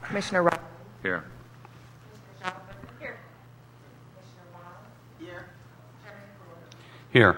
Commissioner Rob. Here. Here. Here.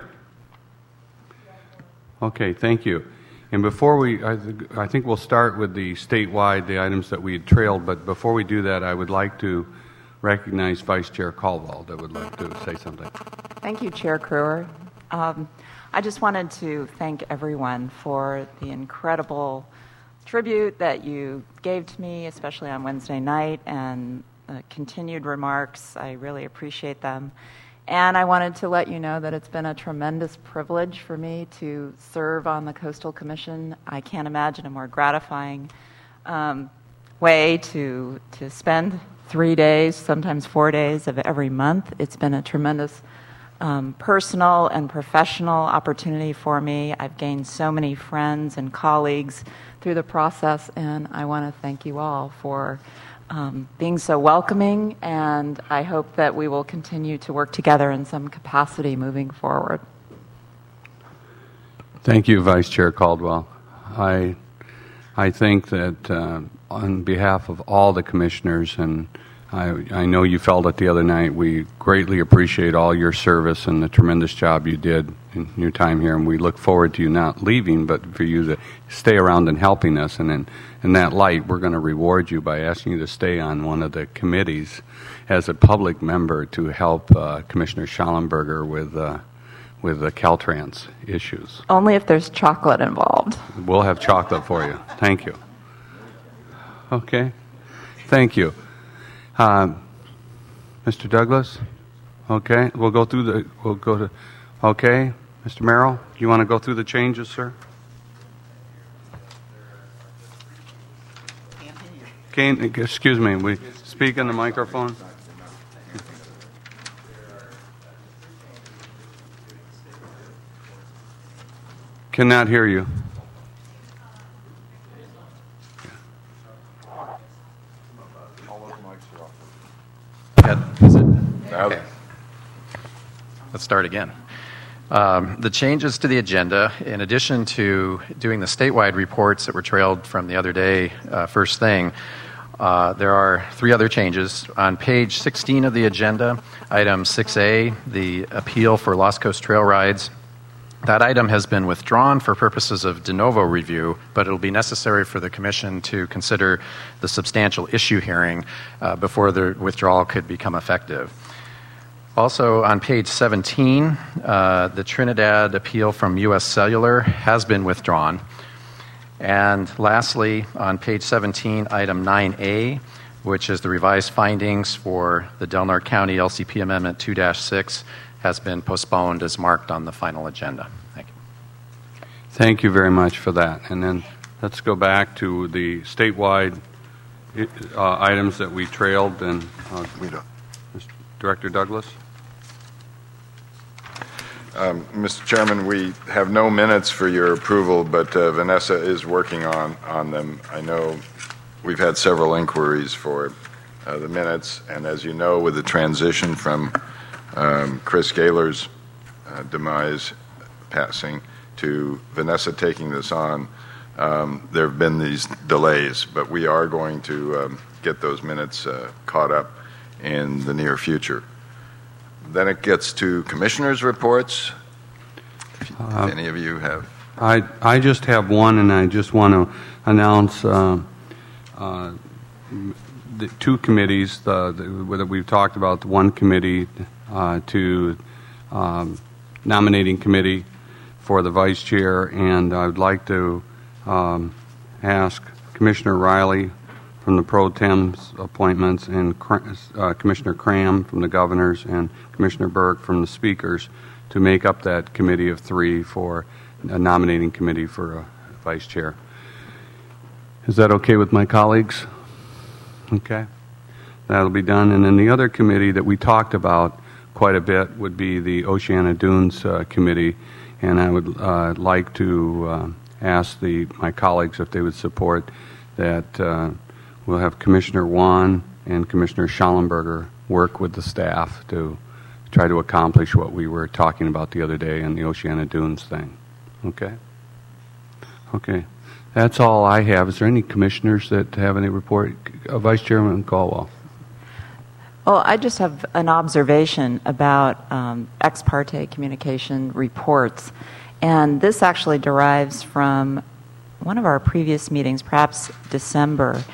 Okay, thank you. And before I think we'll start with the statewide, the items that we had trailed, but before we do that, I would like to recognize Vice Chair Caldwell that would like to say something. Thank you, Chair Crewer. I just wanted to thank everyone for the incredible tribute that you gave to me, especially on Wednesday night, and continued remarks. I really appreciate them. And I wanted to let you know that it's been a tremendous privilege for me to serve on the Coastal Commission. I can't imagine a more gratifying way to spend 3 days, sometimes 4 days of every month. It's been a tremendous personal and professional opportunity for me. I've gained so many friends and colleagues through the process, and I want to thank you all for being so welcoming, and I hope that we will continue to work together in some capacity moving forward. Thank you, Vice Chair Caldwell. I think that on behalf of all the commissioners, and I know you felt it the other night, we greatly appreciate all your service and the tremendous job you did in your time here, and we look forward to you not leaving, but for you to stay around and helping us. And in that light, we're going to reward you by asking you to stay on one of the committees as a public member to help Commissioner Schallenberger with the Caltrans issues. Only if there's chocolate involved. We'll have chocolate for you. Thank you. Okay. Thank you. Mr. Douglas? Okay. We'll go to, okay. Mr. Merrill, do you want to go through the changes, sir? Excuse me, we speak in the microphone. Cannot hear you. Is it? Okay. Let's start again. The changes to the agenda, in addition to doing the statewide reports that were trailed from the other day, first thing, there are 3 other changes. On page 16 of the agenda, item 6A, the appeal for Lost Coast Trail Rides, that item has been withdrawn for purposes of de novo review, but it will be necessary for the Commission to consider the substantial issue hearing before the withdrawal could become effective. Also, on page 17, the Trinidad appeal from U.S. Cellular has been withdrawn. And lastly, on page 17, item 9A, which is the revised findings for the Del Norte County LCP Amendment 2-6, has been postponed as marked on the final agenda. Thank you. Thank you very much for that. And then let's go back to the statewide items that we trailed. And Director Douglas? Mr. Chairman, we have no minutes for your approval, but Vanessa is working on them. I know we've had several inquiries for the minutes, and as you know, with the transition from Chris Gaylor's demise, passing, to Vanessa taking this on, there have been these delays, but we are going to get those minutes caught up in the near future. Then it gets to commissioners' reports. If any of you have. I just have one, and I just want to announce the 2 committees that we've talked about. The one committee to nominating committee for the vice chair, and I would like to ask Commissioner Riley from the pro tem's appointments, and Commissioner Cram from the governors, and Commissioner Burke from the speakers to make up that committee of 3 for a nominating committee for a vice chair. Is that okay with my colleagues? Okay. That'll be done. And then the other committee that we talked about quite a bit would be the Oceana Dunes Committee, and I would like to ask my colleagues if they would support that. We'll have Commissioner Wan and Commissioner Schallenberger work with the staff to try to accomplish what we were talking about the other day in the Oceana Dunes thing. Okay? Okay. That's all I have. Is there any commissioners that have any report? Vice Chairman Caldwell. Well, I just have an observation about ex parte communication reports. And this actually derives from one of our previous meetings, perhaps December,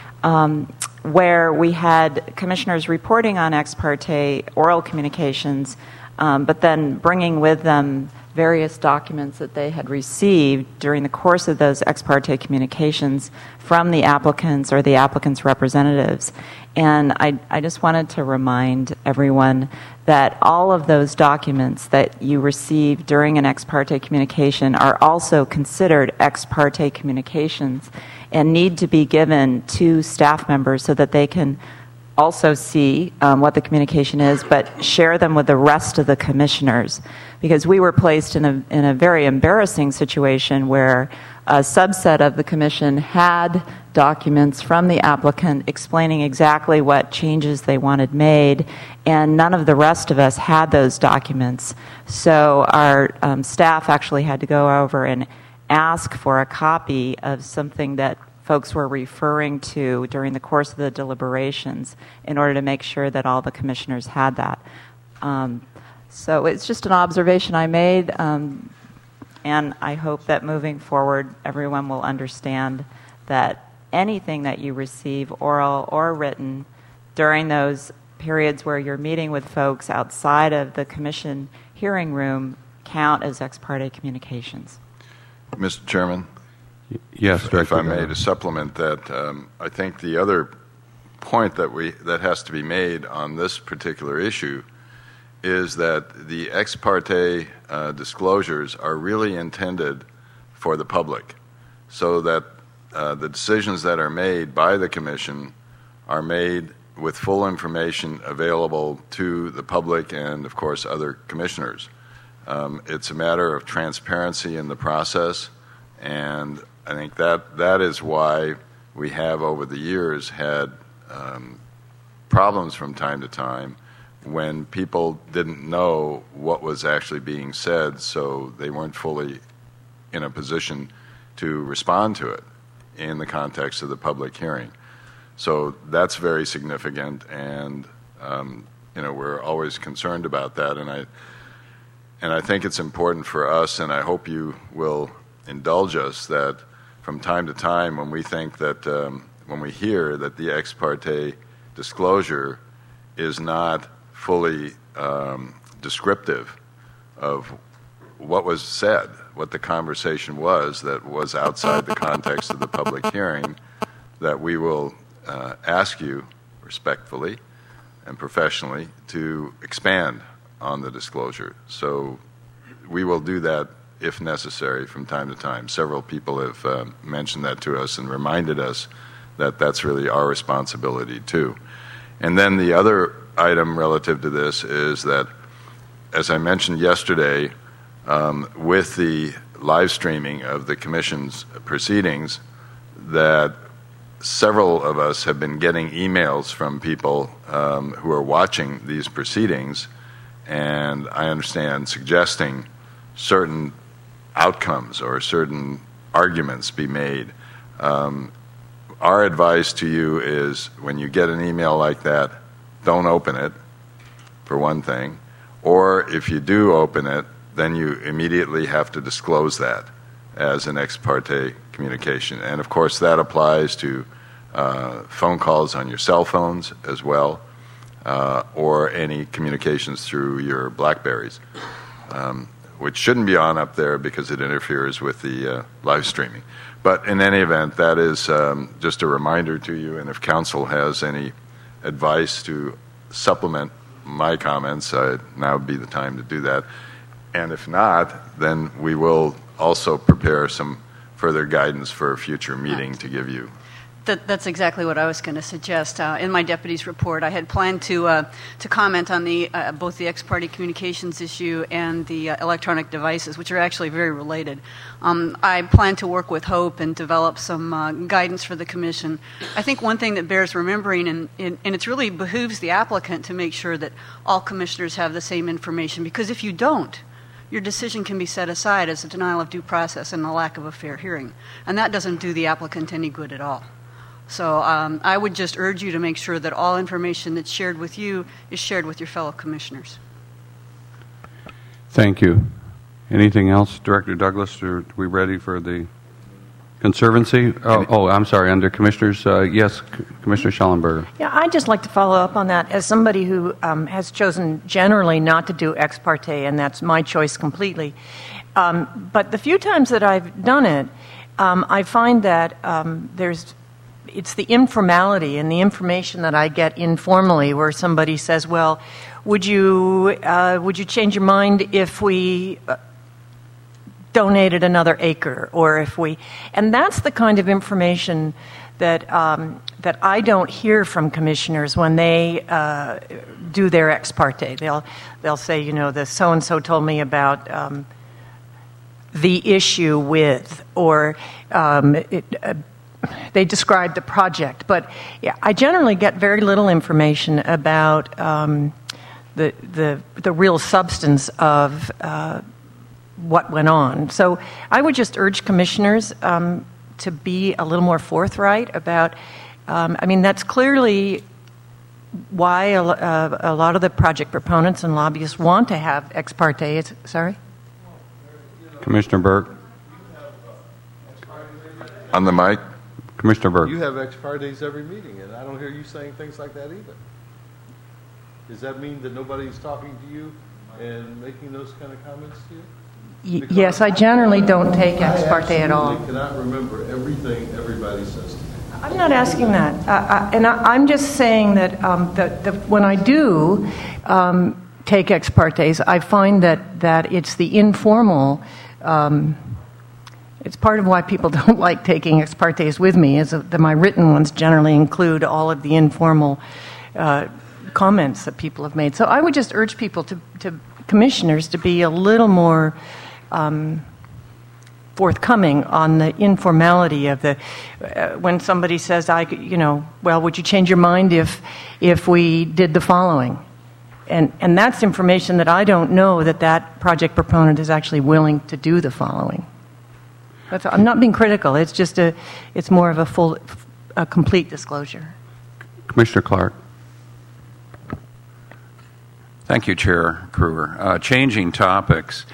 where we had commissioners reporting on ex parte oral communications, but then bringing with them various documents that they had received during the course of those ex parte communications from the applicants or the applicants' representatives. And I just wanted to remind everyone that all of those documents that you receive during an ex parte communication are also considered ex parte communications and need to be given to staff members so that they can also see what the communication is, but share them with the rest of the commissioners. Because we were placed in a very embarrassing situation where a subset of the commission had documents from the applicant explaining exactly what changes they wanted made, and none of the rest of us had those documents. So our staff actually had to go over and ask for a copy of something that folks were referring to during the course of the deliberations in order to make sure that all the commissioners had that. So it's just an observation I made, and I hope that moving forward everyone will understand that anything that you receive, oral or written, during those periods where you're meeting with folks outside of the commission hearing room count as ex parte communications. Mr. Chairman? Yes, Director. If I may, to supplement that, I think the other point that has to be made on this particular issue is that the ex parte disclosures are really intended for the public, so that the decisions that are made by the Commission are made with full information available to the public and, of course, other commissioners. It's a matter of transparency in the process, and I think that is why we have over the years had problems from time to time when people didn't know what was actually being said, so they weren't fully in a position to respond to it in the context of the public hearing. So that's very significant, and we're always concerned about that, and I think it's important for us, and I hope you will indulge us, that from time to time when we think that when we hear that the ex parte disclosure is not fully descriptive of what was said, what the conversation was that was outside the context of the public hearing, that we will ask you respectfully and professionally to expand on the disclosure. So we will do that if necessary from time to time. Several people have mentioned that to us and reminded us that that's really our responsibility too. And then the other item relative to this is that, as I mentioned yesterday, with the live streaming of the Commission's proceedings, that several of us have been getting emails from people who are watching these proceedings, and I understand suggesting certain outcomes or certain arguments be made. Our advice to you is, when you get an email like that, don't open it, for one thing, or if you do open it, then you immediately have to disclose that as an ex parte communication. And of course that applies to phone calls on your cell phones as well, or any communications through your BlackBerries, which shouldn't be on up there because it interferes with the live streaming. But in any event, that is just a reminder to you, and if council has any advice to supplement my comments, now would be the time to do that. And if not, then we will also prepare some further guidance for a future meeting to give you. That's exactly what I was going to suggest. In my deputy's report, I had planned to comment on the both the ex parte communications issue and the electronic devices, which are actually very related. I plan to work with Hope and develop some guidance for the Commission. I think one thing that bears remembering, and it really behooves the applicant to make sure that all commissioners have the same information, because if you don't, your decision can be set aside as a denial of due process and a lack of a fair hearing. And that doesn't do the applicant any good at all. So I would just urge you to make sure that all information that's shared with you is shared with your fellow commissioners. Thank you. Anything else, Director Douglas? Are we ready for the Conservancy? I'm sorry. Under Commissioners, yes, Commissioner Schellenberger. Yeah, I'd just like to follow up on that. As somebody who has chosen generally not to do ex parte, and that's my choice completely, but the few times that I've done it, I find that it's the informality and the information that I get informally, where somebody says, "Well, would you change your mind if we donated another acre, or if we," and that's the kind of information that that I don't hear from commissioners when they do their ex parte. They'll say, the so and so told me about the issue with, or they describe the project, but yeah, I generally get very little information about the real substance of what went on. So I would just urge commissioners to be a little more forthright about, that's clearly why a lot of the project proponents and lobbyists want to have ex parte. Sorry? Commissioner Burke. On the mic. Commissioner Burke. You have ex partes every meeting, and I don't hear you saying things like that either. Does that mean that nobody's talking to you and making those kind of comments to you? Yes, I generally don't take ex parte at all. I cannot remember everything everybody says to me. I'm not asking that. I'm just saying that, when I do take ex partes, I find that it's the informal. It's part of why people don't like taking ex partes with me, is that my written ones generally include all of the informal comments that people have made. So I would just urge people to commissioners to be a little more forthcoming on the informality of the when somebody says, well, would you change your mind if we did the following? And that's information that I don't know that project proponent is actually willing to do the following. I'm not being critical. It's just it's more of a complete disclosure. Commissioner Clark. Thank you, Chair Kruger. Changing topics.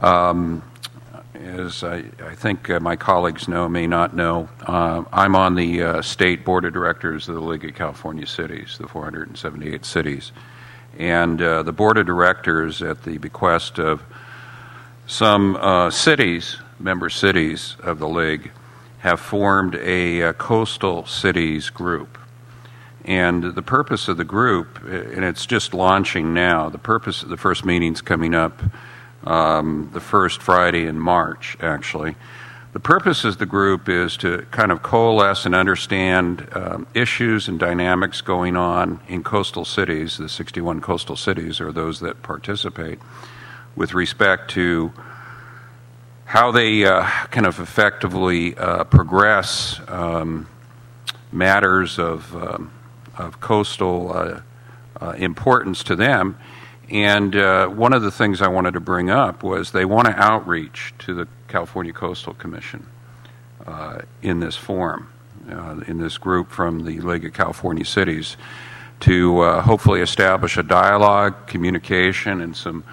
As I think my colleagues may not know, I'm on the State Board of Directors of the League of California Cities, the 478 cities. And the Board of Directors, at the bequest of some member cities of the League, have formed a coastal cities group. And the purpose of the group, and it's just launching now, the first meeting's coming up the first Friday in March, actually. The purpose of the group is to kind of coalesce and understand issues and dynamics going on in coastal cities. The 61 coastal cities are those that participate, with respect to how they kind of effectively progress matters of coastal importance to them. And one of the things I wanted to bring up was they want to outreach to the California Coastal Commission in this forum, in this group from the League of California Cities, to hopefully establish a dialogue, communication, and some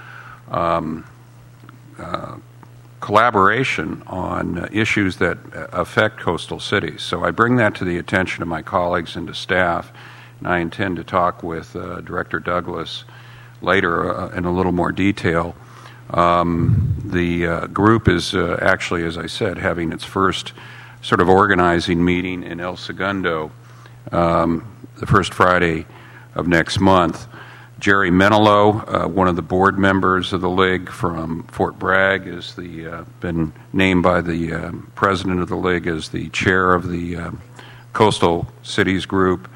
collaboration on issues that affect coastal cities. So I bring that to the attention of my colleagues and to staff, and I intend to talk with Director Douglas later in a little more detail. The group is actually, as I said, having its first sort of organizing meeting in El Segundo the first Friday of next month. Jerry Menelo, one of the board members of the League from Fort Bragg, is been named by the president of the League as the chair of the Coastal Cities Group.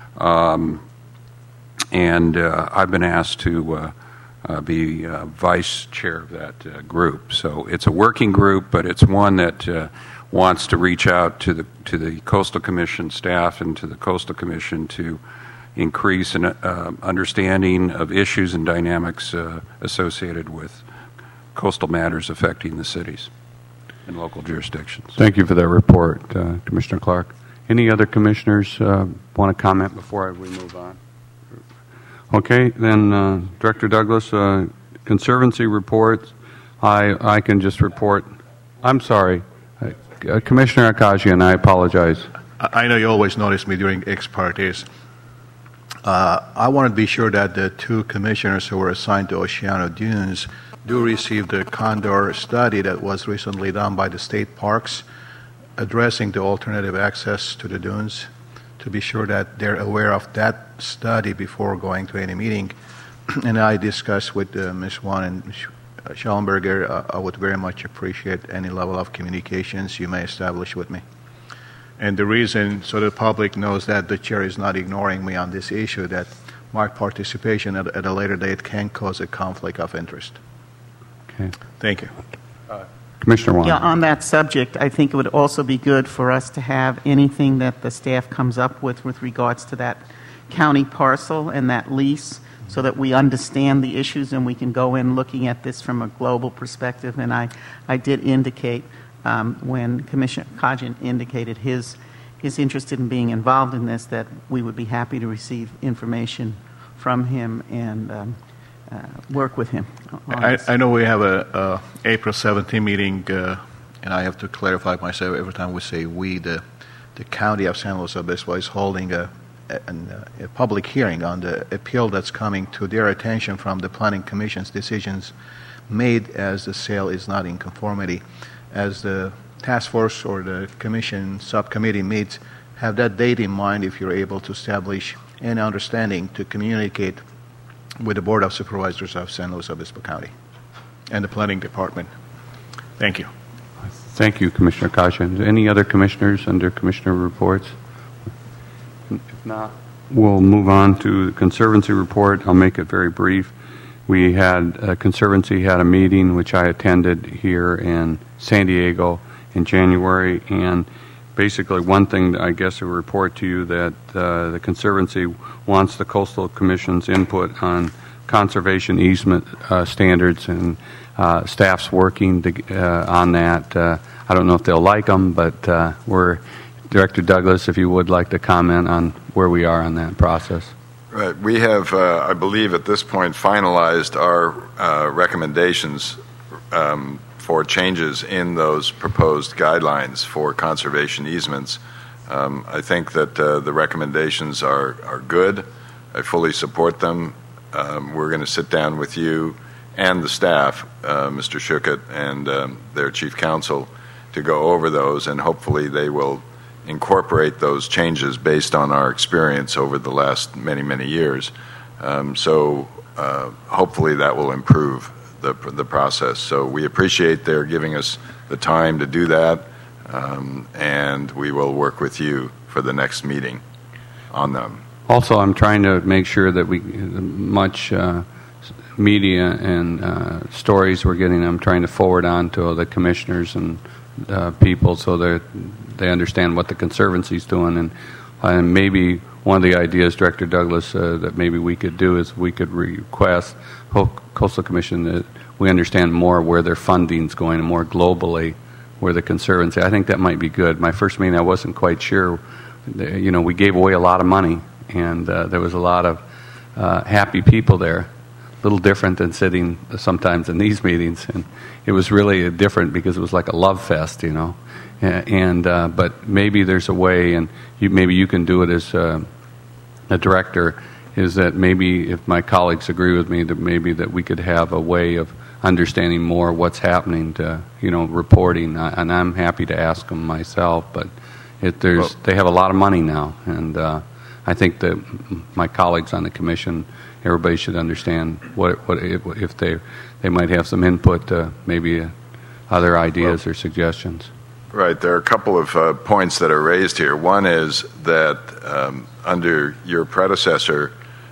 And I've been asked to be vice chair of that group. So it's a working group, but it's one that wants to reach out to the Coastal Commission staff and to the Coastal Commission to increase an understanding of issues and dynamics associated with coastal matters affecting the cities and local jurisdictions. Thank you for that report, Commissioner Clark. Any other commissioners want to comment before we move on? Okay, then Director Douglas, Conservancy reports. I can just report. I'm sorry, Commissioner Akajian, I apologize. I know you always notice me during ex partes. I want to be sure that the two commissioners who were assigned to Oceano Dunes do receive the Condor study that was recently done by the state parks addressing the alternative access to the dunes, to be sure that they're aware of that study before going to any meeting. And I discussed with Ms. Wan and Schellenberger, I would very much appreciate any level of communications you may establish with me. And the reason, so the public knows that the chair is not ignoring me on this issue, that my participation at a later date can cause a conflict of interest. Okay. Thank you. Commissioner Wan. Yeah, on that subject, I think it would also be good for us to have anything that the staff comes up with regards to that county parcel and that lease, so that we understand the issues and we can go in looking at this from a global perspective. And I did indicate when Commissioner Kajian indicated his interest in being involved in this, that we would be happy to receive information from him and work with him. I know we have a April 17 meeting, and I have to clarify myself every time we say we, the county of San Luis Obispo is holding a public hearing on the appeal that's coming to their attention from the Planning Commission's decisions made as the sale is not in conformity. As the task force or the commission subcommittee meets, have that date in mind if you're able to establish an understanding to communicate with the Board of Supervisors of San Luis Obispo County and the Planning Department. Thank you. Thank you, Commissioner Kajian. Any other commissioners under commissioner reports? If not, we'll move on to the Conservancy report. I'll make it very brief. We had Conservancy had a meeting which I attended here in San Diego in January, and basically one thing I guess to report to you that the Conservancy wants the Coastal Commission's input on conservation easement standards, and staff's working on that. I don't know if they'll like them, but Director Douglas, if you would like to comment on where we are on that process. Right. We have, I believe, at this point finalized our recommendations for changes in those proposed guidelines for conservation easements. I think that the recommendations are good. I fully support them. We're going to sit down with you and the staff, Mr. Schuchert and their chief counsel, to go over those, and hopefully they will incorporate those changes based on our experience over the last many, many years. So hopefully that will improve the process. So we appreciate their giving us the time to do that, and we will work with you for the next meeting on them. Also, I'm trying to make sure that much media and stories we're getting, I'm trying to forward on to the commissioners and people so that they understand what the Conservancy is doing. And maybe one of the ideas, Director Douglas, that maybe we could do is we could request Coastal Commission that we understand more where their funding's going and more globally where the Conservancy. I think that might be good. My first meeting, I wasn't quite sure. You know, we gave away a lot of money, and there was a lot of happy people there. A little different than sitting sometimes in these meetings, and it was really different because it was like a love fest, you know. But maybe there's a way, and maybe you can do it as a director, is that maybe if my colleagues agree with me, that maybe that we could have a way of understanding more what's happening to, you know, reporting. And I'm happy to ask them myself, but they have a lot of money now, and I think that my colleagues on the commission, everybody should understand what if they might have some input to maybe other ideas or suggestions. Right. There are a couple of points that are raised here. One is that under your predecessor,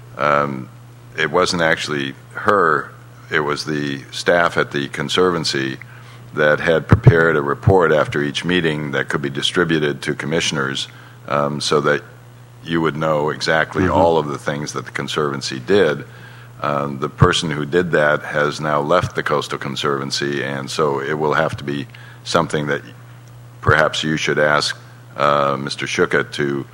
it wasn't actually her, it was the staff at the Conservancy that had prepared a report after each meeting that could be distributed to commissioners so that you would know exactly all of the things that the Conservancy did. The person who did that has now left the Coastal Conservancy, and so it will have to be something that perhaps you should ask Mr. Shuka to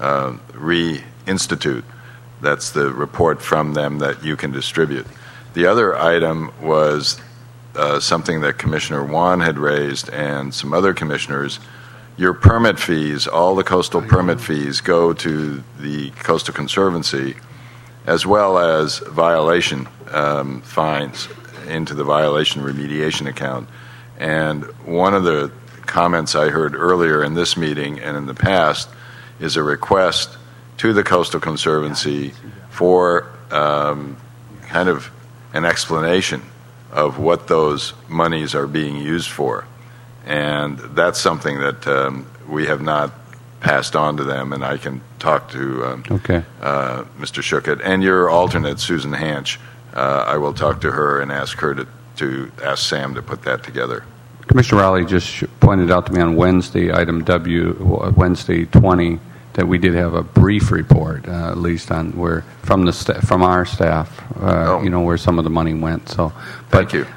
reinstitute. That's the report from them that you can distribute. The other item was something that Commissioner Wan had raised and some other commissioners. Your permit fees, all the coastal permit fees, go to the Coastal Conservancy, as well as violation fines into the violation remediation account. And one of the comments I heard earlier in this meeting and in the past is a request to the Coastal Conservancy for kind of an explanation of what those monies are being used for. And that's something that we have not passed on to them, and I can talk to Mr. Shuka. And your alternate, Susan Hanch, I will talk to her and ask her to ask Sam to put that together. Commissioner Rowley just pointed out to me on Wednesday, item W, Wednesday 20, that we did have a brief report, at least on where from our staff, where some of the money went. So, thank you.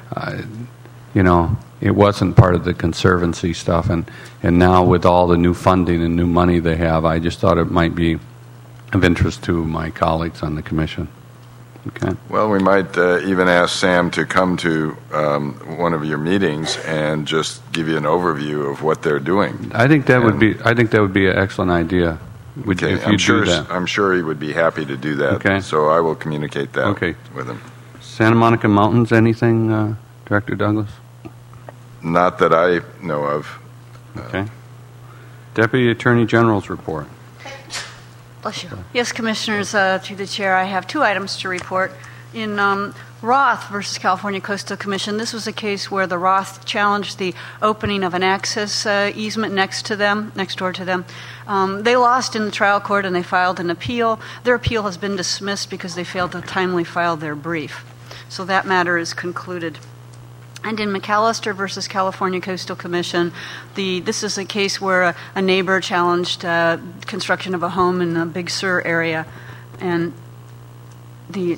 It wasn't part of the Conservancy stuff, and now with all the new funding and new money they have, I just thought it might be of interest to my colleagues on the commission. Okay. Well, we might even ask Sam to come to one of your meetings and just give you an overview of what they're doing. I think that would be an excellent idea. Okay, if you do that. I'm sure he would be happy to do that. Okay. So I will communicate that with him. Santa Monica Mountains, anything, Director Douglas? Not that I know of. Okay. Deputy Attorney General's report. Bless you. Yes, Commissioners, through the chair, I have two items to report. In Roth versus California Coastal Commission, this was a case where the Roth challenged the opening of an access easement next door to them. They lost in the trial court and they filed an appeal. Their appeal has been dismissed because they failed to timely file their brief. So that matter is concluded. And in McAllister versus California Coastal Commission, this is a case where a neighbor challenged construction of a home in the Big Sur area, and the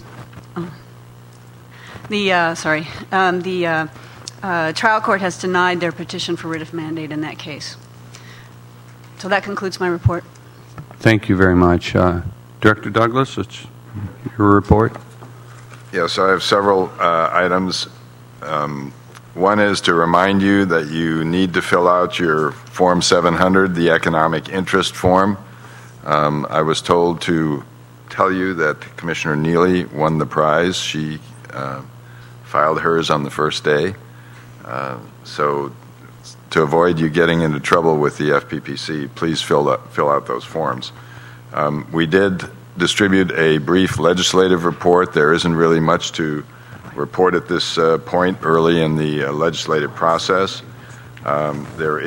trial court has denied their petition for writ of mandate in that case. So that concludes my report. Thank you very much. Director Douglas, it's your report. Yes, I have several items. One is to remind you that you need to fill out your Form 700, the economic interest form. I was told to tell you that Commissioner Neely won the prize. She filed hers on the first day. So to avoid you getting into trouble with the FPPC, please fill out those forms. We did distribute a brief legislative report. There isn't really much to report at this point early in the legislative process. There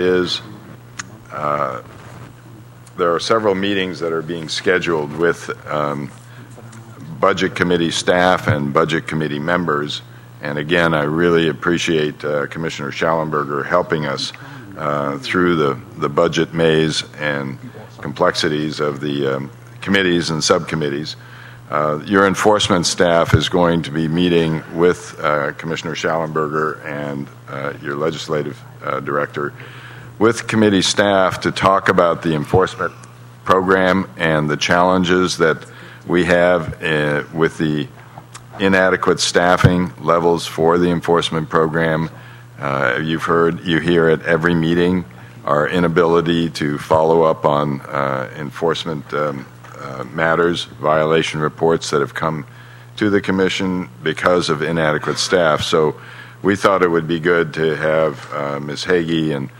are several meetings that are being scheduled with Budget Committee staff and Budget Committee members. And again, I really appreciate Commissioner Schallenberger helping us through the budget maze and complexities of the committees and subcommittees. Your enforcement staff is going to be meeting with Commissioner Schallenberger and your legislative director with committee staff to talk about the enforcement program and the challenges that we have with the inadequate staffing levels for the enforcement program. You hear at every meeting our inability to follow up on enforcement matters, violation reports that have come to the Commission because of inadequate staff. So we thought it would be good to have Ms. Hagee and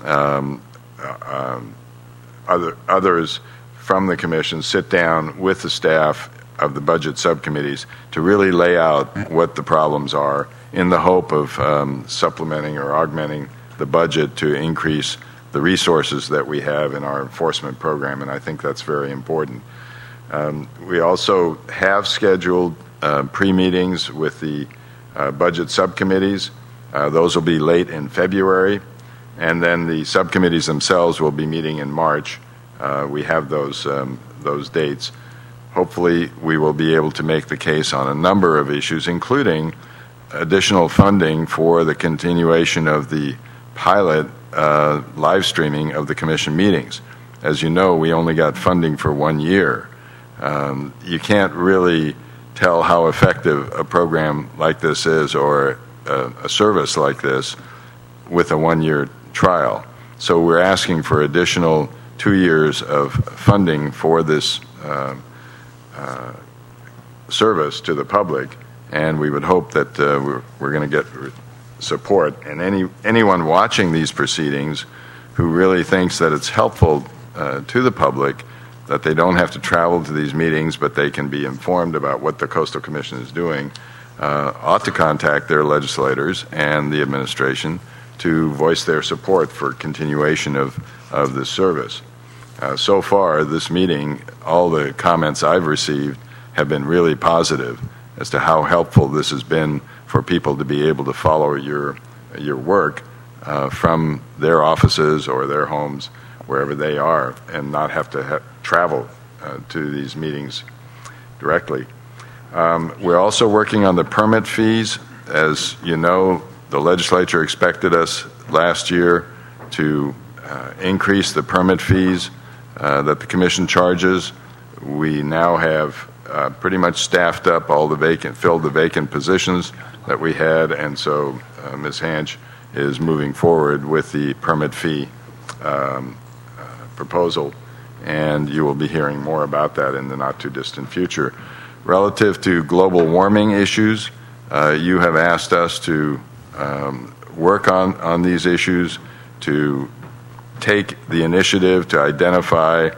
others from the Commission sit down with the staff of the budget subcommittees to really lay out what the problems are in the hope of supplementing or augmenting the budget to increase the resources that we have in our enforcement program, and I think that's very important. We also have scheduled pre-meetings with the budget subcommittees. Those will be late in February, and then the subcommittees themselves will be meeting in March. We have those dates. Hopefully, we will be able to make the case on a number of issues, including additional funding for the continuation of the pilot live streaming of the Commission meetings. as you know, we only got funding for 1 year. You can't really tell how effective a program like this is or a service like this with a 1-year trial. So we're asking for additional 2 years of funding for this service to the public, and we would hope that we're going to get support. And anyone watching these proceedings who really thinks that it's helpful to the public, that they don't have to travel to these meetings, but they can be informed about what the Coastal Commission is doing, ought to contact their legislators and the administration to voice their support for continuation of this service. So far, this meeting, all the comments I've received have been really positive as to how helpful this has been for people to be able to follow your work from their offices or their homes, wherever they are, and not have to travel to these meetings directly. We're also working on the permit fees. As you know, the legislature expected us last year to increase the permit fees that the Commission charges. We now have pretty much staffed up filled the vacant positions that we had, and so Ms. Hanch is moving forward with the permit fee proposal, and you will be hearing more about that in the not-too-distant future. Relative to global warming issues, you have asked us to work on these issues, to take the initiative to identify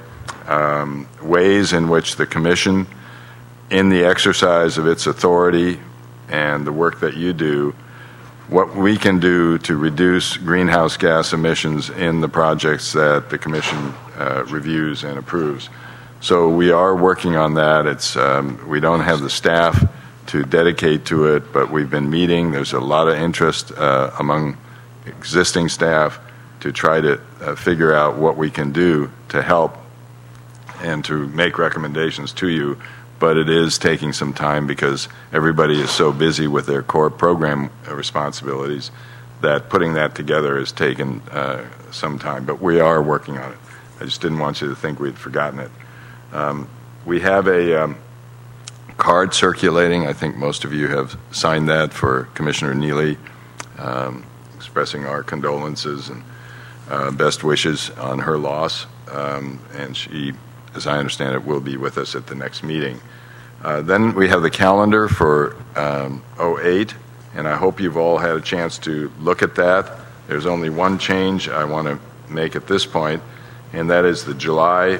ways in which the Commission, in the exercise of its authority and the work that you do, what we can do to reduce greenhouse gas emissions in the projects that the Commission reviews and approves. So we are working on that. We don't have the staff to dedicate to it, but we've been meeting. There's a lot of interest among existing staff to try to figure out what we can do to help and to make recommendations to you. But it is taking some time because everybody is so busy with their core program responsibilities that putting that together has taken some time. But we are working on it. I just didn't want you to think we'd forgotten it. We have a card circulating. I think most of you have signed that for Commissioner Neely, expressing our condolences and best wishes on her loss. And she, as I understand it, will be with us at the next meeting. Then we have the calendar for 08, and I hope you've all had a chance to look at that. There's only one change I want to make at this point, and that is the July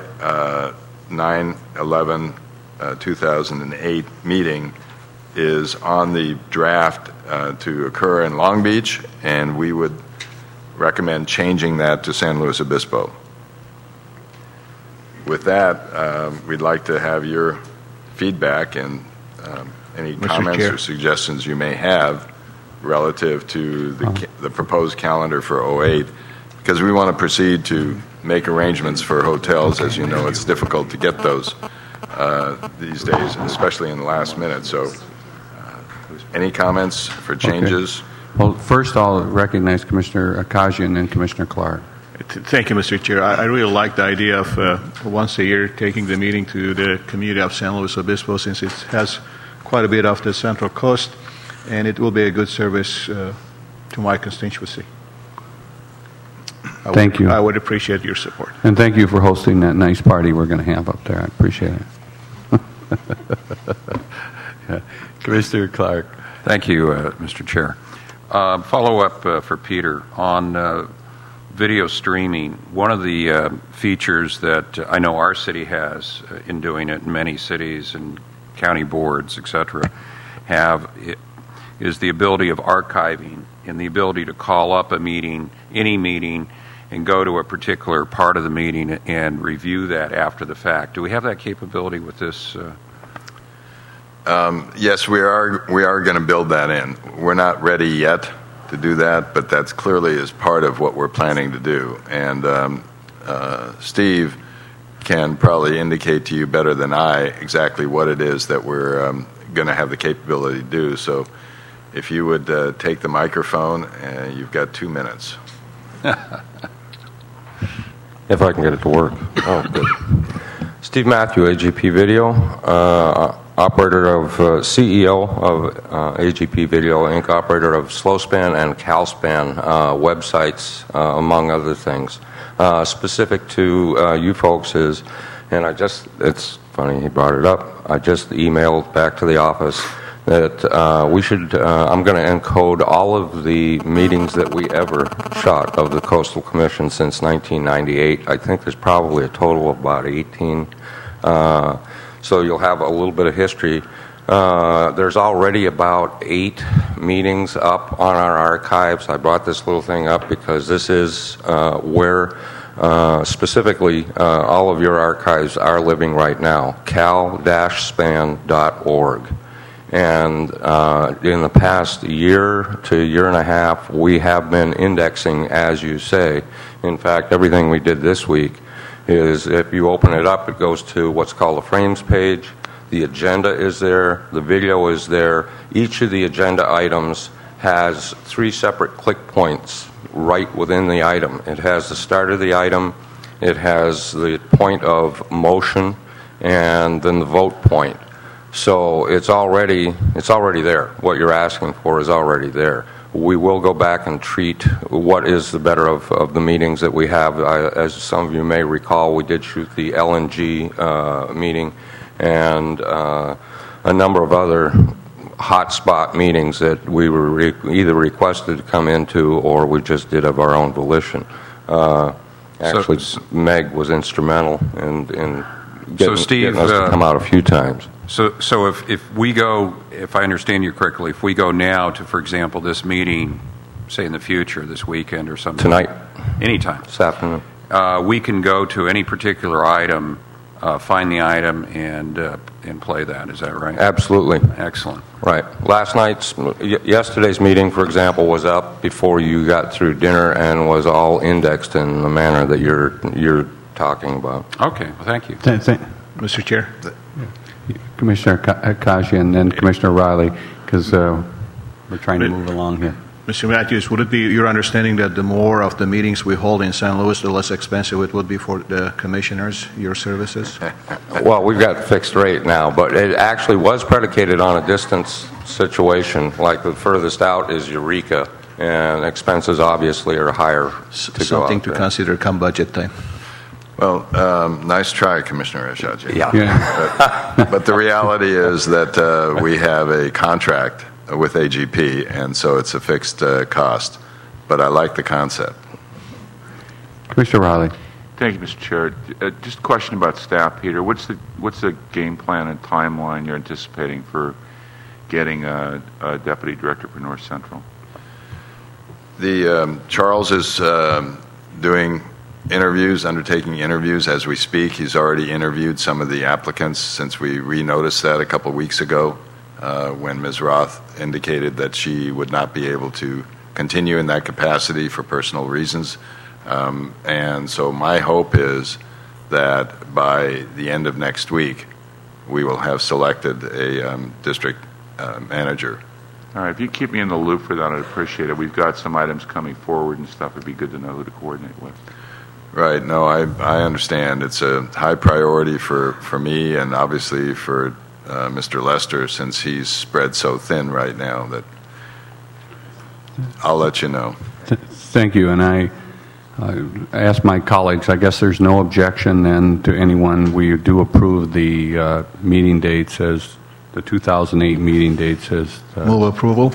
9/11/2008 meeting is on the draft to occur in Long Beach, and we would recommend changing that to San Luis Obispo. With that, we'd like to have your feedback and any comments Chair. or suggestions you may have relative to the proposed calendar for 08, because we want to proceed to make arrangements for hotels. As you know, it's difficult to get those these days, especially in the last minute. So any comments for changes? Okay. Well, first I'll recognize Commissioner Akajian and Commissioner Clark. Thank you, Mr. Chair. I really like the idea of once a year taking the meeting to the community of San Luis Obispo, since it has quite a bit of the Central Coast, and it will be a good service to my constituency. Thank you. I would appreciate your support. And thank you for hosting that nice party we're going to have up there. I appreciate it. Yeah. Commissioner Clark. Thank you, Mr. Chair. Follow-up for Peter on video streaming. One of the features that I know our city has in doing it, and many cities and county boards, etc., is the ability of archiving and the ability to call up a meeting, any meeting, and go to a particular part of the meeting and review that after the fact. Do we have that capability with this? Yes, we are going to build that in. We're not ready yet to do that, but that's clearly is part of what we're planning to do. And Steve can probably indicate to you better than I exactly what it is that we're going to have the capability to do. So if you would take the microphone, you've got 2 minutes. If I can get it to work. Oh, good. Steve Matthew, AGP Video, operator of CEO of AGP Video Inc., operator of Slowspan and CalSpan websites, among other things. Specific to you folks is, and it's funny he brought it up, I just emailed back to the office that I'm going to encode all of the meetings that we ever shot of the Coastal Commission since 1998. I think there's probably a total of about 18. So you'll have a little bit of history. There's already about 8 meetings up on our archives. I brought this little thing up because this is where specifically all of your archives are living right now, cal-span.org. And in the past year to year and a half, we have been indexing, as you say. In fact, everything we did this week is, if you open it up, it goes to what's called a frames page. The agenda is there. The video is there. Each of the agenda items has 3 separate click points right within the item. It has the start of the item, it has the point of motion, and then the vote point. So it's already there. What you're asking for is already there. We will go back and treat what is the better of the meetings that we have. As some of you may recall, we did shoot the LNG meeting and a number of other hotspot meetings that we were either requested to come into or we just did of our own volition. Actually, Meg was instrumental in getting us to come out a few times. So if we go, if I understand you correctly, if we go now to, for example, this meeting, say in the future, this weekend or something. Tonight. Anytime. This afternoon. We can go to any particular item, find the item, and play that. Is that right? Absolutely. Excellent. Right. Yesterday's meeting, for example, was up before you got through dinner and was all indexed in the manner that you're talking about. Okay. Well, thank you. Mr. Chair. Commissioner Kaji and then Commissioner Riley, because we're trying to move along here. Mr. Matthews, would it be your understanding that the more of the meetings we hold in San Luis, the less expensive it would be for the commissioners, your services? Well, we've got fixed rate now, but it actually was predicated on a distance situation. Like the furthest out is Eureka, and expenses obviously are higher to go Something out to there. consider come budget time. Well, nice try, Commissioner Eshaji. Yeah. But the reality is that we have a contract with AGP, and so it's a fixed cost. But I like the concept. Commissioner Riley. Thank you, Mr. Chair. Just a question about staff, Peter. What's the game plan and timeline you're anticipating for getting a deputy director for North Central? Charles is undertaking interviews as we speak. He's already interviewed some of the applicants since we re-noticed that a couple of weeks ago when Ms. Roth indicated that she would not be able to continue in that capacity for personal reasons. And so my hope is that by the end of next week, we will have selected a district manager. All right, if you keep me in the loop for that, I'd appreciate it. We've got some items coming forward and stuff. It'd be good to know who to coordinate with. Right. No, I understand. It's a high priority for me and obviously for Mr. Lester, since he's spread so thin right now, that I'll let you know. Thank you. And I asked my colleagues, I guess there's no objection then to anyone. We do approve the meeting dates as the 2008 meeting dates as... Move approval.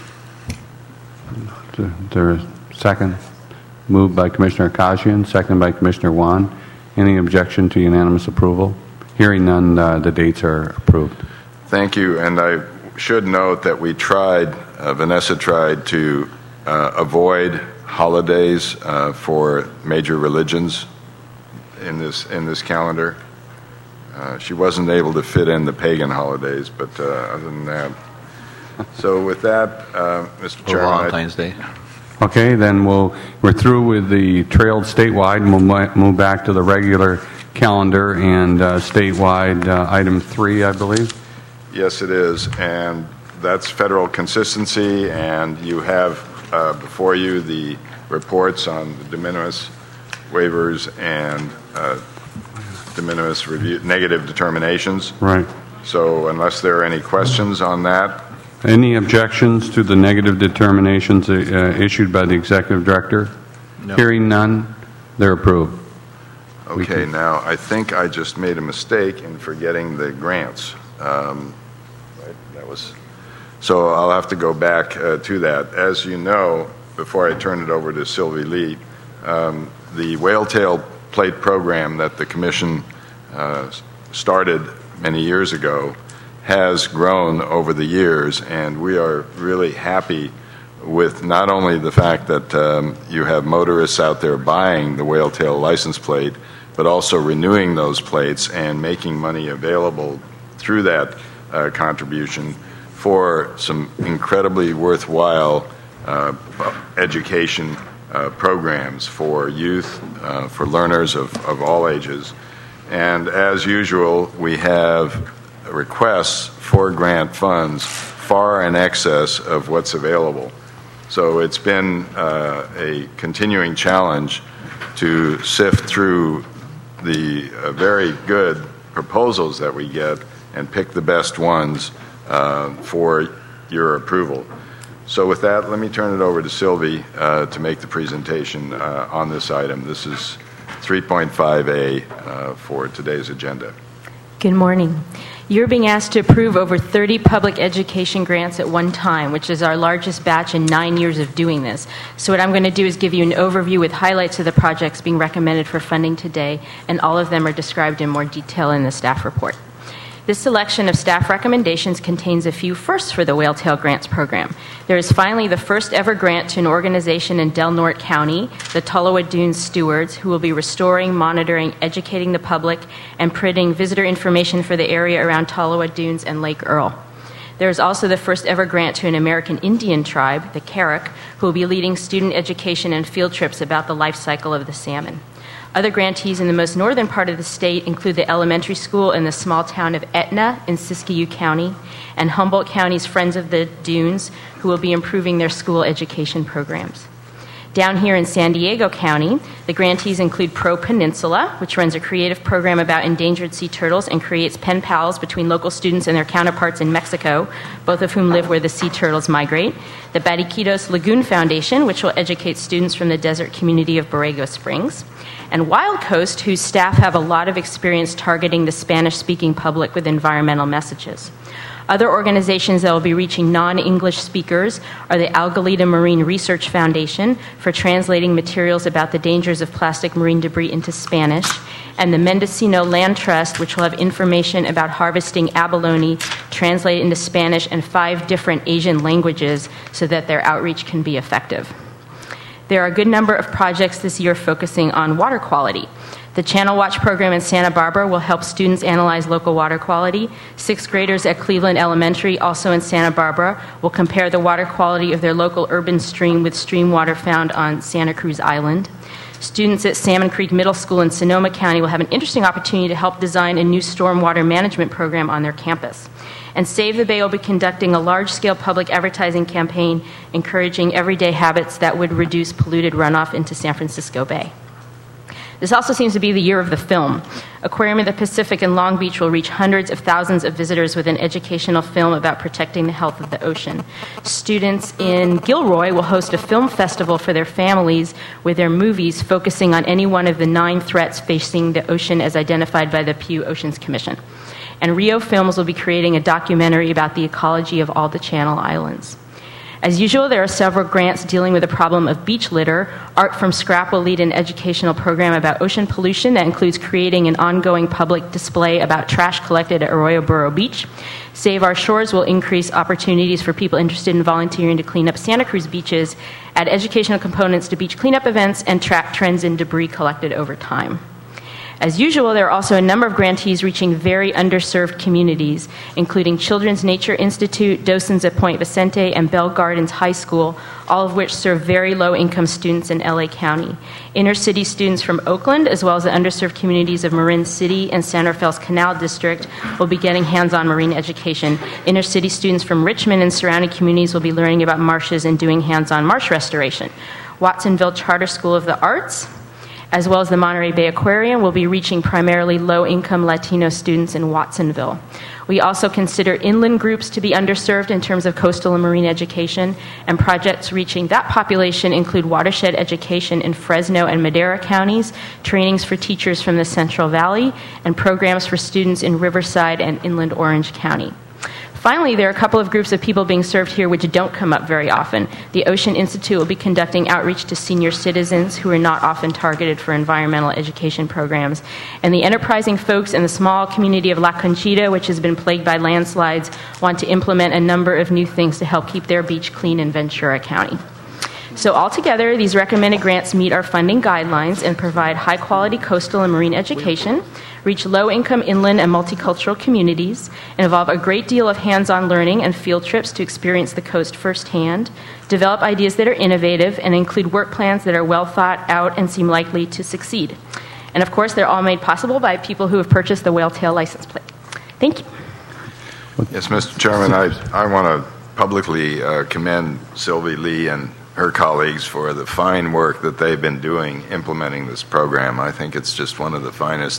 There second? Moved by Commissioner Kashian, second by Commissioner Wan. Any objection to unanimous approval? Hearing none, the dates are approved. Thank you. And I should note that we Vanessa tried to avoid holidays for major religions in this calendar. She wasn't able to fit in the pagan holidays, but other than that. So with that, Mr. Chairman. Valentine's Day. Okay, then we're through with the trailed statewide, and we'll move back to the regular calendar and statewide item 3, I believe. Yes, it is, and that's federal consistency, and you have before you the reports on the de minimis waivers and de minimis review, negative determinations. Right. So unless there are any questions on that. Any objections to the negative determinations issued by the executive director? No. Hearing none, they're approved. Okay, now I think I just made a mistake in forgetting the grants. So I'll have to go back to that. As you know, before I turn it over to Sylvie Lee, the Whale-tail Plate program that the Commission started many years ago has grown over the years, and we are really happy with not only the fact that you have motorists out there buying the Whale-tail license plate, but also renewing those plates and making money available through that contribution for some incredibly worthwhile education programs for youth, for learners of all ages. And as usual, we have requests for grant funds far in excess of what's available. So it's been a continuing challenge to sift through the very good proposals that we get and pick the best ones for your approval. So with that, let me turn it over to Sylvie to make the presentation on this item. This is 3.5A for today's agenda. Good morning. You're being asked to approve over 30 public education grants at one time, which is our largest batch in 9 years of doing this. So what I'm going to do is give you an overview with highlights of the projects being recommended for funding today, and all of them are described in more detail in the staff report. This selection of staff recommendations contains a few firsts for the Whale-tail Grants program. There is finally the first ever grant to an organization in Del Norte County, the Tolowa Dunes Stewards, who will be restoring, monitoring, educating the public, and printing visitor information for the area around Tolowa Dunes and Lake Earl. There is also the first ever grant to an American Indian tribe, the Carrick, who will be leading student education and field trips about the life cycle of the salmon. Other grantees in the most northern part of the state include the elementary school in the small town of Etna in Siskiyou County and Humboldt County's Friends of the Dunes, who will be improving their school education programs. Down here in San Diego County, the grantees include Pro Peninsula, which runs a creative program about endangered sea turtles and creates pen pals between local students and their counterparts in Mexico, both of whom live where the sea turtles migrate. The Bariquitos Lagoon Foundation, which will educate students from the desert community of Borrego Springs. And Wild Coast, whose staff have a lot of experience targeting the Spanish-speaking public with environmental messages. Other organizations that will be reaching non-English speakers are the Algalita Marine Research Foundation for translating materials about the dangers of plastic marine debris into Spanish, and the Mendocino Land Trust, which will have information about harvesting abalone translated into Spanish and 5 different Asian languages so that their outreach can be effective. There are a good number of projects this year focusing on water quality. The Channel Watch program in Santa Barbara will help students analyze local water quality. 6th graders at Cleveland Elementary, also in Santa Barbara, will compare the water quality of their local urban stream with stream water found on Santa Cruz Island. Students at Salmon Creek Middle School in Sonoma County will have an interesting opportunity to help design a new stormwater management program on their campus. And Save the Bay will be conducting a large-scale public advertising campaign encouraging everyday habits that would reduce polluted runoff into San Francisco Bay. This also seems to be the year of the film. Aquarium of the Pacific in Long Beach will reach hundreds of thousands of visitors with an educational film about protecting the health of the ocean. Students in Gilroy will host a film festival for their families with their movies focusing on any one of the 9 threats facing the ocean as identified by the Pew Oceans Commission. And Rio Films will be creating a documentary about the ecology of all the Channel Islands. As usual, there are several grants dealing with the problem of beach litter. Art from Scrap will lead an educational program about ocean pollution that includes creating an ongoing public display about trash collected at Arroyo Burro Beach. Save Our Shores will increase opportunities for people interested in volunteering to clean up Santa Cruz beaches, add educational components to beach cleanup events, and track trends in debris collected over time. As usual, there are also a number of grantees reaching very underserved communities, including Children's Nature Institute, Docents at Point Vicente, and Bell Gardens High School, all of which serve very low-income students in LA County. Inner-city students from Oakland, as well as the underserved communities of Marin City and San Rafael's Canal District, will be getting hands-on marine education. Inner-city students from Richmond and surrounding communities will be learning about marshes and doing hands-on marsh restoration. Watsonville Charter School of the Arts, as well as the Monterey Bay Aquarium, will be reaching primarily low-income Latino students in Watsonville. We also consider inland groups to be underserved in terms of coastal and marine education, and projects reaching that population include watershed education in Fresno and Madera counties, trainings for teachers from the Central Valley, and programs for students in Riverside and inland Orange County. Finally, there are a couple of groups of people being served here which don't come up very often. The Ocean Institute will be conducting outreach to senior citizens who are not often targeted for environmental education programs. And the enterprising folks in the small community of La Conchita, which has been plagued by landslides, want to implement a number of new things to help keep their beach clean in Ventura County. So altogether, these recommended grants meet our funding guidelines and provide high-quality coastal and marine education, reach low-income inland and multicultural communities, and involve a great deal of hands-on learning and field trips to experience the coast firsthand, develop ideas that are innovative, and include work plans that are well thought out and seem likely to succeed. And of course, they're all made possible by people who have purchased the Whaletail license plate. Thank you. Yes, Mr. Chairman, I want to publicly commend Sylvie Lee and her colleagues for the fine work that they've been doing implementing this program. I think it's just one of the finest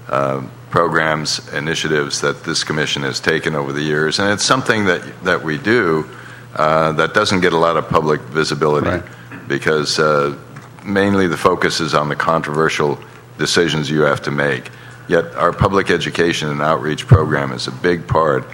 programs, initiatives that this commission has taken over the years, and it's something that we do that doesn't get a lot of public visibility, right, because mainly the focus is on the controversial decisions you have to make. Yet our public education and outreach program is a big part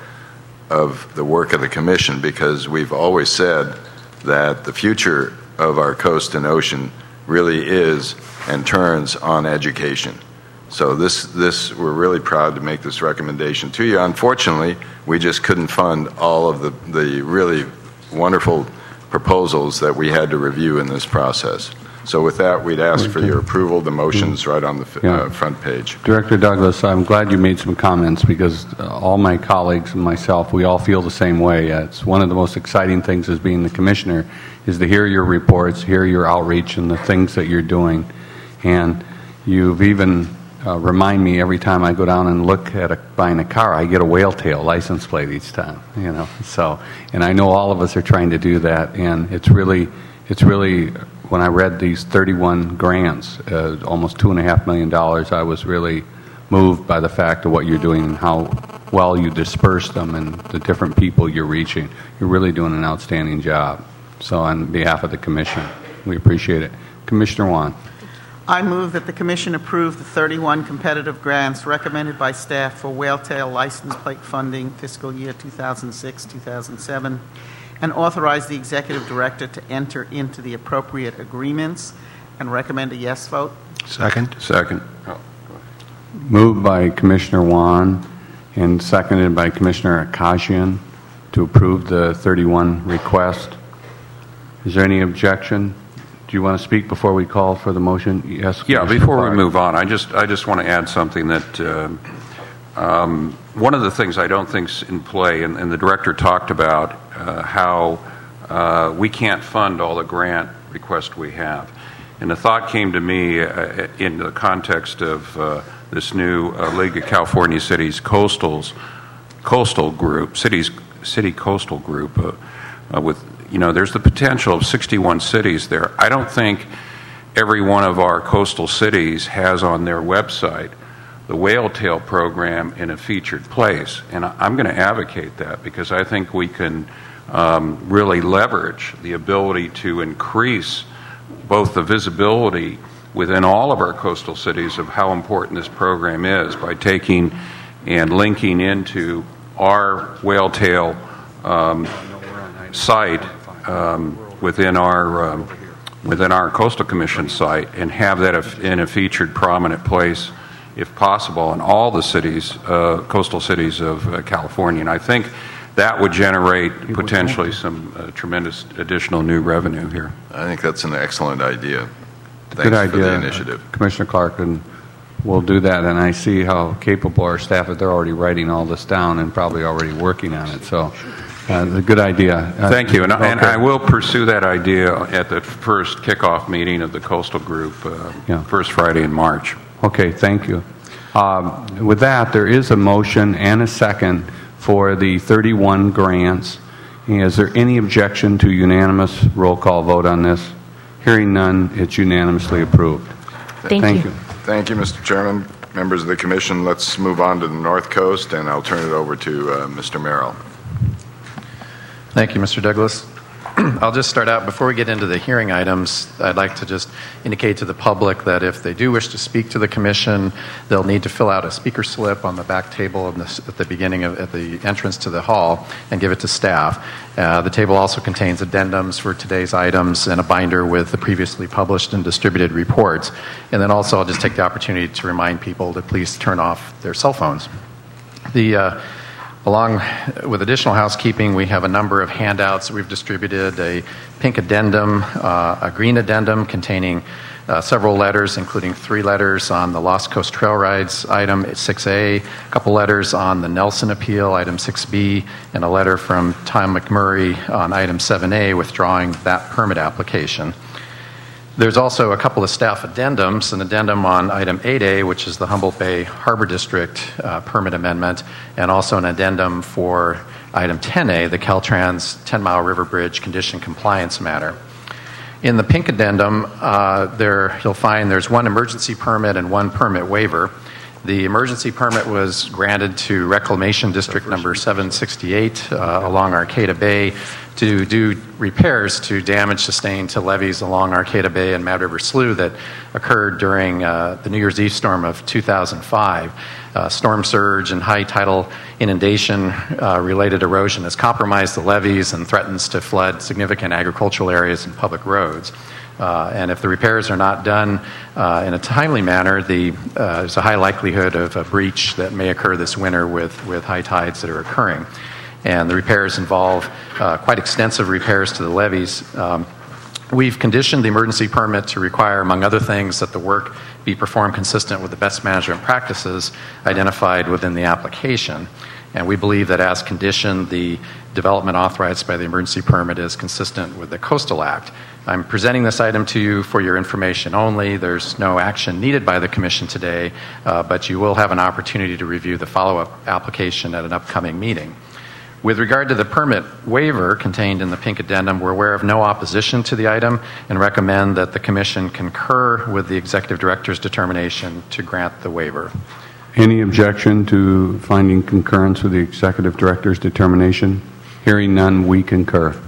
of the work of the commission, because we've always said that the future of our coast and ocean really is and turns on education. So we're really proud to make this recommendation to you. Unfortunately, we just couldn't fund all of the really wonderful proposals that we had to review in this process. So with that, we'd ask for your approval. The motion's right on the front page. Director Douglas, I'm glad you made some comments, because all my colleagues and myself, we all feel the same way. It's one of the most exciting things as being the commissioner is to hear your reports, hear your outreach and the things that you're doing. And you've even remind me every time I go down and look at buying a car, I get a Whaletail license plate each time, you know. So, and I know all of us are trying to do that, and it's really, when I read these 31 grants, almost $2.5 million, I was really moved by the fact of what you're doing and how well you disperse them and the different people you're reaching. You're really doing an outstanding job. So on behalf of the Commission, we appreciate it. Commissioner Wan. I move that the Commission approve the 31 competitive grants recommended by staff for Whaletail license plate funding fiscal year 2006-2007, and authorize the Executive Director to enter into the appropriate agreements, and recommend a yes vote. Second. Moved by Commissioner Wan and seconded by Commissioner Akashian to approve the 31 request. Is there any objection? Do you want to speak before we call for the motion? Yes. Yeah. Before we move on, I just want to add something that one of the things I don't think's in play, and the director talked about how we can't fund all the grant requests we have, and the thought came to me in the context of this new League of California Cities coastal group, city coastal group with. You know, there's the potential of 61 cities there. I don't think every one of our coastal cities has on their website the Whaletail program in a featured place. And I'm going to advocate that, because I think we can really leverage the ability to increase both the visibility within all of our coastal cities of how important this program is by taking and linking into our Whaletail site within our Coastal Commission site, and have that in a featured prominent place, if possible, in all the cities, coastal cities of California. And I think that would generate potentially some tremendous additional new revenue here. I think that's an excellent idea. Thanks Good idea, for the initiative. Commissioner Clark, and we'll do that. And I see how capable our staff is. They're already writing all this down and probably already working on it. So. A good idea. Thank you. And I will pursue that idea at the first kickoff meeting of the Coastal Group, first Friday in March. Okay, thank you. With that, there is a motion and a second for the 31 grants. Is there any objection to unanimous roll call vote on this? Hearing none, it's unanimously approved. Thank you. Thank you, Mr. Chairman. Members of the Commission, let's move on to the North Coast, and I'll turn it over to Mr. Merrill. Thank you, Mr. Douglas. I'll just start out, before we get into the hearing items, I'd like to just indicate to the public that if they do wish to speak to the Commission, they'll need to fill out a speaker slip on the back table at the beginning at the entrance to the hall and give it to staff. The table also contains addendums for today's items and a binder with the previously published and distributed reports. And then also I'll just take the opportunity to remind people to please turn off their cell phones. Along with additional housekeeping, we have a number of handouts that we've distributed, a pink addendum, a green addendum containing several letters, including 3 letters on the Lost Coast Trail Rides, item 6A, a couple letters on the Nelson Appeal, item 6B, and a letter from Tom McMurray on item 7A, withdrawing that permit application. There's also a couple of staff addendums, an addendum on item 8A, which is the Humboldt Bay Harbor District permit amendment, and also an addendum for item 10A, the Caltrans 10-Mile River Bridge condition compliance matter. In the pink addendum, you'll find there's 1 emergency permit and 1 permit waiver. The emergency permit was granted to Reclamation District number 768 along Arcata Bay to do repairs to damage sustained to levees along Arcata Bay and Mad River Slough that occurred during the New Year's Eve storm of 2005. Storm surge and high tidal inundation related erosion has compromised the levees and threatens to flood significant agricultural areas and public roads. And if the repairs are not done in a timely manner, there's a high likelihood of a breach that may occur this winter with high tides that are occurring. And the repairs involve quite extensive repairs to the levees. We've conditioned the emergency permit to require, among other things, that the work be performed consistent with the best management practices identified within the application. And we believe that as conditioned, the development authorized by the emergency permit is consistent with the Coastal Act. I'm presenting this item to you for your information only. There's no action needed by the Commission today, but you will have an opportunity to review the follow-up application at an upcoming meeting. With regard to the permit waiver contained in the pink addendum, we're aware of no opposition to the item and recommend that the Commission concur with the Executive Director's determination to grant the waiver. Any objection to finding concurrence with the Executive Director's determination? Hearing none, we concur.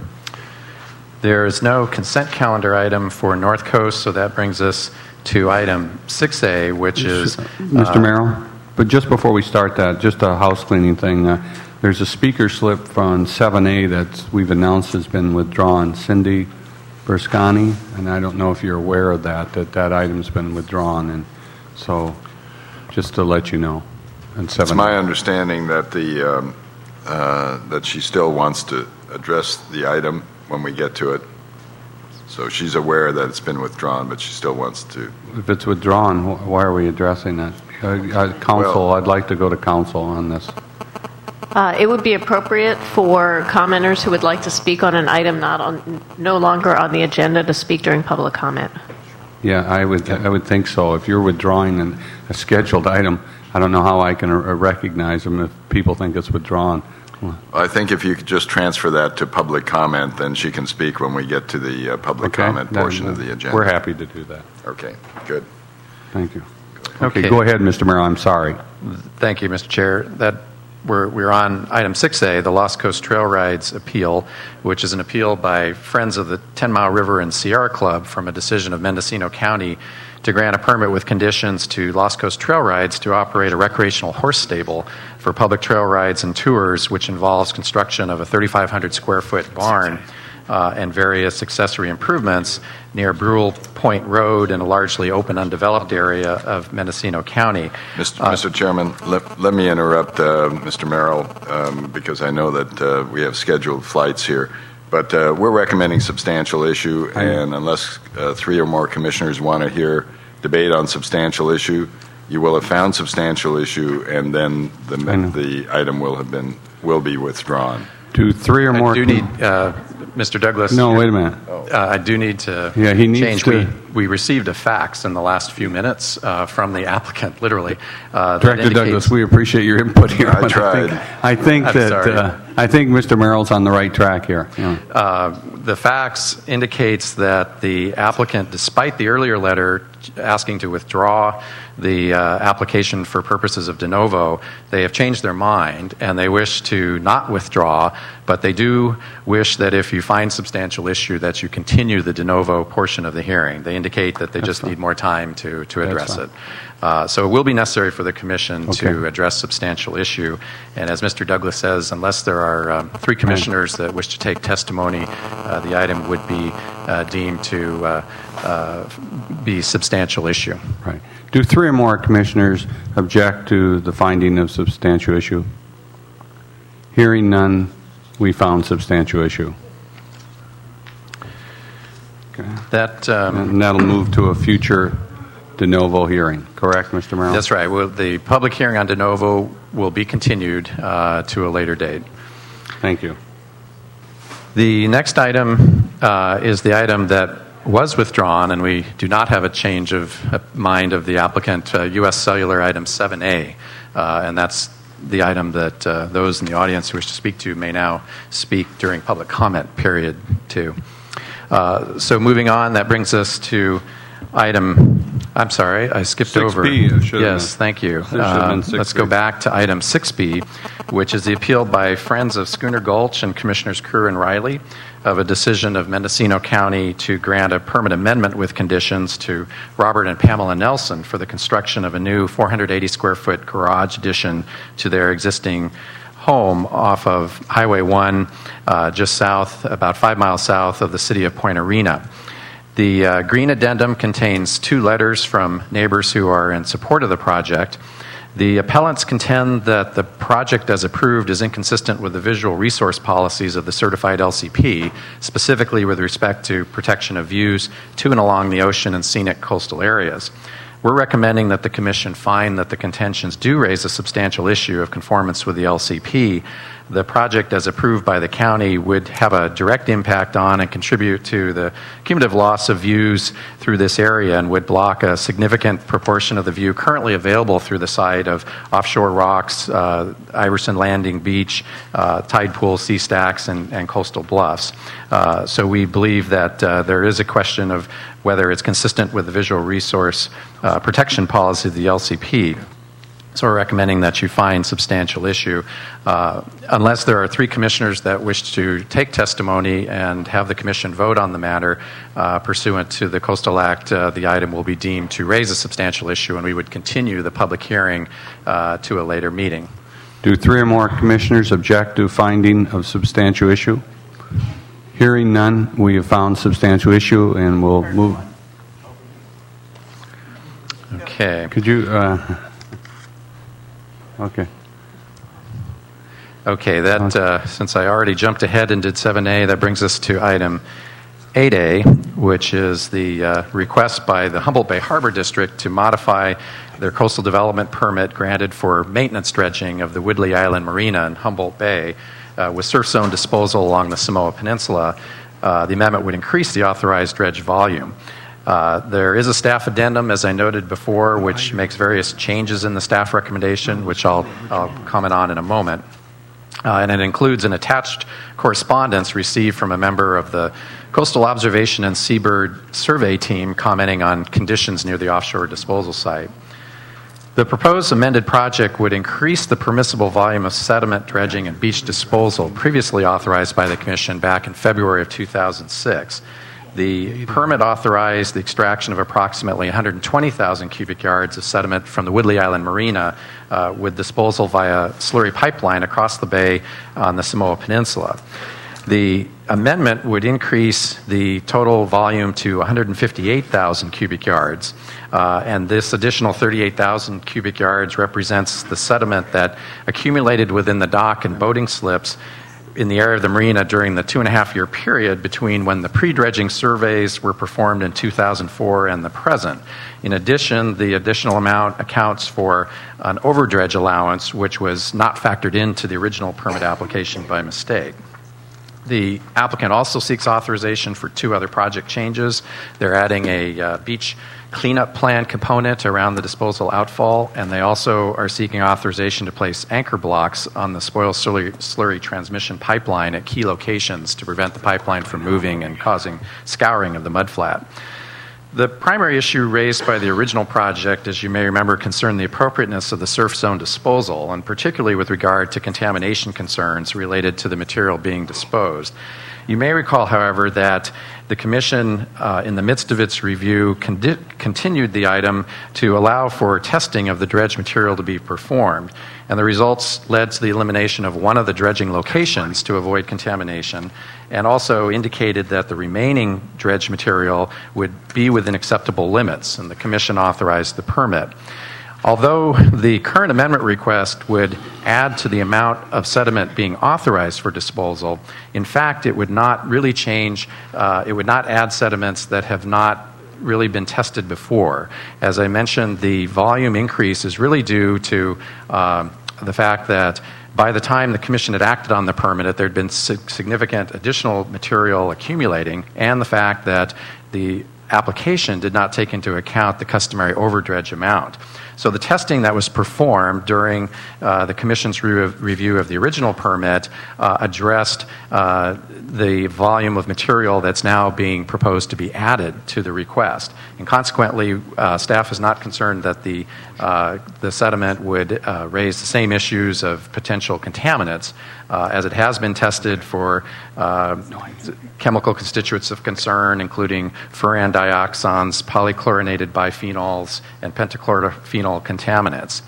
There is no consent calendar item for North Coast, so that brings us to item 6A, which is... Mr. Merrill, but just before we start that, just a house cleaning thing. There's a speaker slip on 7A that we've announced has been withdrawn. Cindy Berscani, and I don't know if you're aware of that item's been withdrawn, and so just to let you know. It's my understanding that that she still wants to address the item when we get to it. So she's aware that it's been withdrawn, but she still wants to. If it's withdrawn, why are we addressing that? Council, I'd like to go to council on this. It would be appropriate for commenters who would like to speak on an item no longer on the agenda to speak during public comment. Yeah, I would think so. If you're withdrawing a scheduled item, I don't know how I can recognize them if people think it's withdrawn. I think if you could just transfer that to public comment, then she can speak when we get to the public comment portion of the agenda. We're happy to do that. Okay, good. Thank you. Okay, go ahead, Mr. Merrill. I'm sorry. Thank you, Mr. Chair. We're on item 6A, the Lost Coast Trail Rides appeal, which is an appeal by Friends of the 10-Mile River and Sierra Club from a decision of Mendocino County to grant a permit with conditions to Lost Coast Trail Rides to operate a recreational horse stable for public trail rides and tours, which involves construction of a 3,500 square foot barn and various accessory improvements near Brule Point Road in a largely open, undeveloped area of Mendocino County. Mr. Chairman, let me interrupt Mr. Merrill because I know that we have scheduled flights here. But we're recommending substantial issue, and unless 3 or more commissioners want to hear debate on substantial issue, you will have found substantial issue, and then the item will be withdrawn. Do 3 or more? I do need Mr. Douglas. No, wait a minute. I do need to change. We received a fax in the last few minutes from the applicant, literally. Director Douglas, we appreciate your input here. I tried. I think I think Mr. Merrill's on the right track here. Yeah. The facts indicates that the applicant, despite the earlier letter asking to withdraw the application for purposes of de novo, they have changed their mind and they wish to not withdraw, but they do wish that if you find substantial issue that you continue the de novo portion of the hearing. They indicate that they just need more time to address it. So it will be necessary for the Commission to address substantial issue. And as Mr. Douglas says, unless there are 3 commissioners that wish to take testimony, the item would be deemed to be substantial issue. Right. Do 3 or more commissioners object to the finding of substantial issue? Hearing none, we found substantial issue. Okay. And that'll move to a future de novo hearing, correct, Mr. Merrill? That's right. Well, the public hearing on de novo will be continued to a later date. Thank you. The next item is the item that was withdrawn, and we do not have a change of mind of the applicant, U.S. Cellular item 7A, and that's the item that those in the audience who wish to speak to may now speak during public comment period 2. So moving on, that brings us to item, I'm sorry, I skipped 6B, over. Yes, thank you. Let's go back to item 6B, which is the appeal by Friends of Schooner Gulch and Commissioners Crew and Riley of a decision of Mendocino County to grant a permit amendment with conditions to Robert and Pamela Nelson for the construction of a new 480 square foot garage addition to their existing home off of Highway 1, just south, about 5 miles south of the city of Point Arena. The green addendum contains 2 letters from neighbors who are in support of the project. The appellants contend that the project as approved is inconsistent with the visual resource policies of the certified LCP, specifically with respect to protection of views to and along the ocean and scenic coastal areas. We're recommending that the Commission find that the contentions do raise a substantial issue of conformance with the LCP. The project, as approved by the county, would have a direct impact on and contribute to the cumulative loss of views through this area and would block a significant proportion of the view currently available through the site of offshore rocks, Iverson Landing Beach, tide pool, sea stacks, and coastal bluffs. So we believe that there is a question of whether it's consistent with the visual resource protection policy of the LCP. So we're recommending that you find substantial issue. Unless there are 3 commissioners that wish to take testimony and have the Commission vote on the matter pursuant to the Coastal Act, the item will be deemed to raise a substantial issue, and we would continue the public hearing to a later meeting. Do 3 or more commissioners object to finding of substantial issue? Hearing none, we have found substantial issue, and we'll move. Okay. Could you... Okay. Okay, that since I already jumped ahead and did 7A, that brings us to item 8A, which is the request by the Humboldt Bay Harbor District to modify their coastal development permit granted for maintenance dredging of the Woodley Island Marina in Humboldt Bay with surf zone disposal along the Samoa Peninsula. The amendment would increase the authorized dredge volume. There is a staff addendum, as I noted before, which makes various changes in the staff recommendation, which I'll comment on in a moment. And it includes an attached correspondence received from a member of the Coastal Observation and Seabird Survey Team commenting on conditions near the offshore disposal site. The proposed amended project would increase the permissible volume of sediment dredging and beach disposal previously authorized by the Commission back in February of 2006. The permit authorized the extraction of approximately 120,000 cubic yards of sediment from the Woodley Island Marina with disposal via slurry pipeline across the bay on the Samoa Peninsula. The amendment would increase the total volume to 158,000 cubic yards, and this additional 38,000 cubic yards represents the sediment that accumulated within the dock and boating slips in the area of the marina during the 2.5-year period between when the pre-dredging surveys were performed in 2004 and the present. In addition, the additional amount accounts for an overdredge allowance, which was not factored into the original permit application by mistake. The applicant also seeks authorization for 2 other project changes. They're adding a beach cleanup plan component around the disposal outfall, and they also are seeking authorization to place anchor blocks on the spoil slurry transmission pipeline at key locations to prevent the pipeline from moving and causing scouring of the mudflat. The primary issue raised by the original project, as you may remember, concerned the appropriateness of the surf zone disposal, and particularly with regard to contamination concerns related to the material being disposed. You may recall, however, that the Commission, in the midst of its review, continued the item to allow for testing of the dredge material to be performed, and the results led to the elimination of one of the dredging locations to avoid contamination, and also indicated that the remaining dredge material would be within acceptable limits, and the Commission authorized the permit. Although the current amendment request would add to the amount of sediment being authorized for disposal, in fact, it would not really change, it would not add sediments that have not really been tested before. As I mentioned, the volume increase is really due to the fact that by the time the Commission had acted on the permit, there had been significant additional material accumulating, and the fact that the application did not take into account the customary overdredge amount. So the testing that was performed during the Commission's review of the original permit addressed the volume of material that's now being proposed to be added to the request. And consequently, staff is not concerned that the sediment would raise the same issues of potential contaminants as it has been tested for chemical constituents of concern, including furan dioxins, polychlorinated bipheноls, and pentachlorophenol contaminants.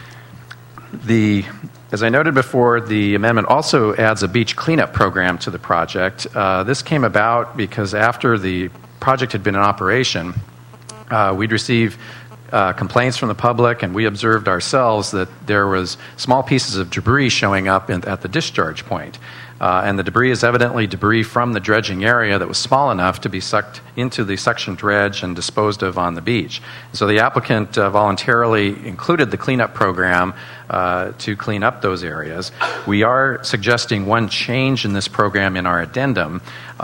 As I noted before, the amendment also adds a beach cleanup program to the project. This came about because after the project had been in operation, we'd received complaints from the public, and we observed ourselves that there was small pieces of debris showing up at the discharge point. And the debris is evidently debris from the dredging area that was small enough to be sucked into the suction dredge and disposed of on the beach. So the applicant voluntarily included the cleanup program to clean up those areas. We are suggesting one change in this program in our addendum.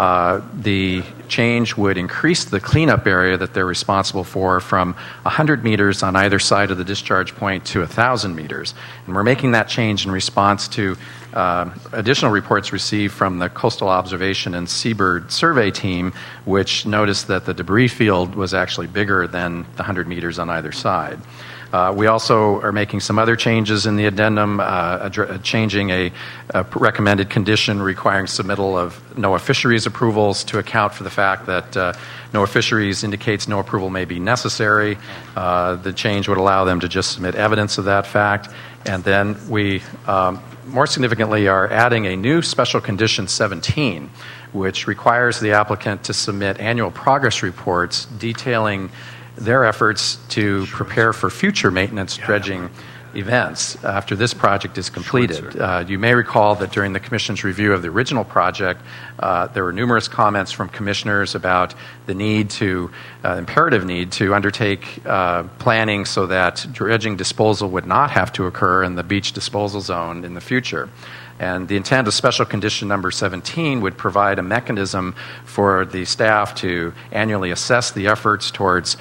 The change would increase the cleanup area that they're responsible for from 100 meters on either side of the discharge point to 1,000 meters. And we're making that change in response to additional reports received from the Coastal Observation and Seabird Survey Team, which noticed that the debris field was actually bigger than the 100 meters on either side. We also are making some other changes in the addendum, changing a recommended condition requiring submittal of NOAA fisheries approvals to account for the fact that NOAA fisheries indicates no approval may be necessary. The change would allow them to just submit evidence of that fact. And then we, more significantly, are adding a new special condition 17, which requires the applicant to submit annual progress reports detailing their efforts to prepare for future maintenance dredging events after this project is completed. You may recall that during the Commission's review of the original project, there were numerous comments from commissioners about the need to, imperative need to undertake planning so that dredging disposal would not have to occur in the beach disposal zone in the future. And the intent of special condition number 17 would provide a mechanism for the staff to annually assess the efforts towards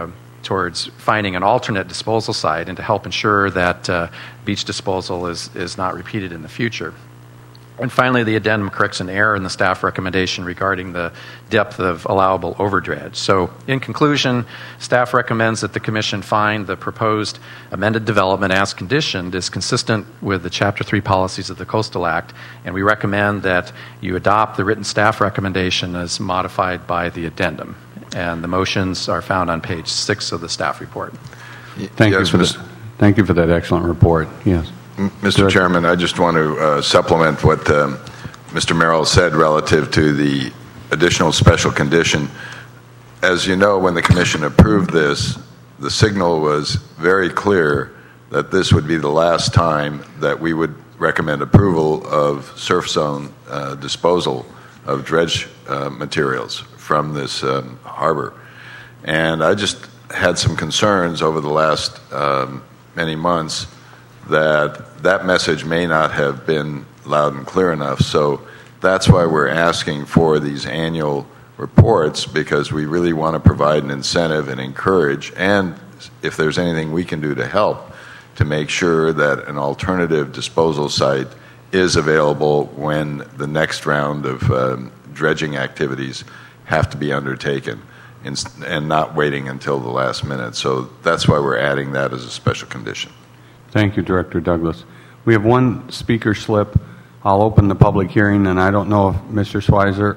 finding an alternate disposal site and to help ensure that beach disposal is not repeated in the future. And finally, the addendum corrects an error in the staff recommendation regarding the depth of allowable overdredge. So, in conclusion, staff recommends that the Commission find the proposed amended development as conditioned is consistent with the Chapter 3 policies of the Coastal Act, and we recommend that you adopt the written staff recommendation as modified by the addendum. And the motions are found on page 6 of the staff report. Thank you for that excellent report. Yes. Mr. Chairman, I just want to supplement what Mr. Merrill said relative to the additional special condition. As you know, when the Commission approved this, the signal was very clear that this would be the last time that we would recommend approval of surf zone disposal of dredge materials from this harbor. And I just had some concerns over the last many months that message may not have been loud and clear enough. So That's why we're asking for these annual reports, because we really want to provide an incentive and encourage, and if there's anything we can do to help, to make sure that an alternative disposal site is available when the next round of dredging activities have to be undertaken, and not waiting until the last minute. So that's why we're adding that as a special condition. Thank you, Director Douglas. We have one speaker slip. I'll open the public hearing, and I don't know if Mr. Schweizer,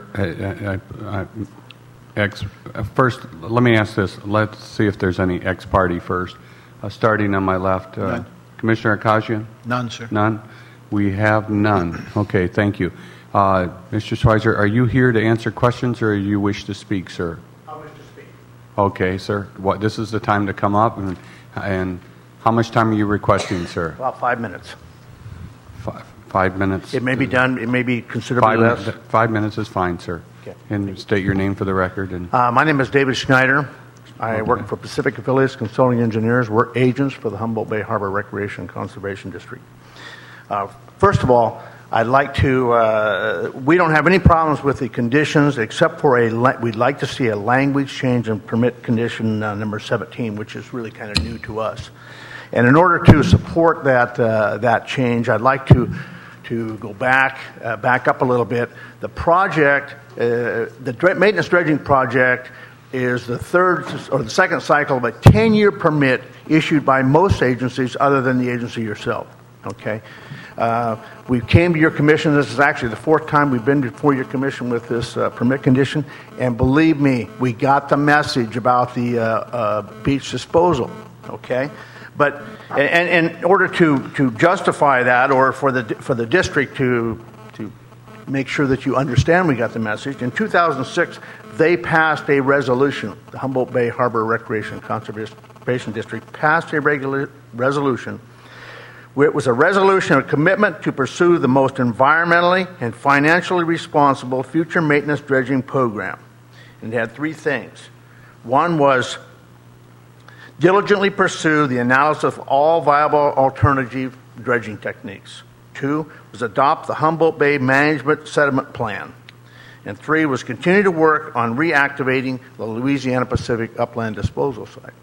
first, let me ask this. Let's see if there's any ex-party first. Starting on my left, Commissioner Akajian? None, sir. None? We have none. Okay, thank you. Mr. Schweizer, are you here to answer questions, or you wish to speak, sir? I wish to speak. Okay, sir. This is the time to come up, and how much time are you requesting, sir? About 5 minutes. 5 minutes? It may be done. It may be considerably less. 5 minutes is fine, sir. Okay. And state your name for the record. And my name is David Schneider. I work for Pacific Affiliates Consulting Engineers. We're agents for the Humboldt Bay Harbor Recreation and Conservation District. First of all, I'd like to, we don't have any problems with the conditions, except for we'd like to see a language change in permit condition number 17, which is really kind of new to us. And in order to support that change, I'd like to go back up a little bit. The project, the maintenance dredging project, is the third or the second cycle of a 10-year permit issued by most agencies other than the agency yourself. Okay, we came to your commission. This is actually the fourth time we've been before your commission with this permit condition, and believe me, we got the message about the beach disposal. Okay. But in order to justify that, or for the district to make sure that you understand we got the message, in 2006 they passed a resolution. The Humboldt Bay Harbor Recreation and Conservation District passed a resolution. It was a resolution of commitment to pursue the most environmentally and financially responsible future maintenance dredging program. And it had three things. One was diligently pursue the analysis of all viable alternative dredging techniques. 2 was adopt the Humboldt Bay Management Sediment Plan. And 3 was continue to work on reactivating the Louisiana Pacific Upland Disposal Site.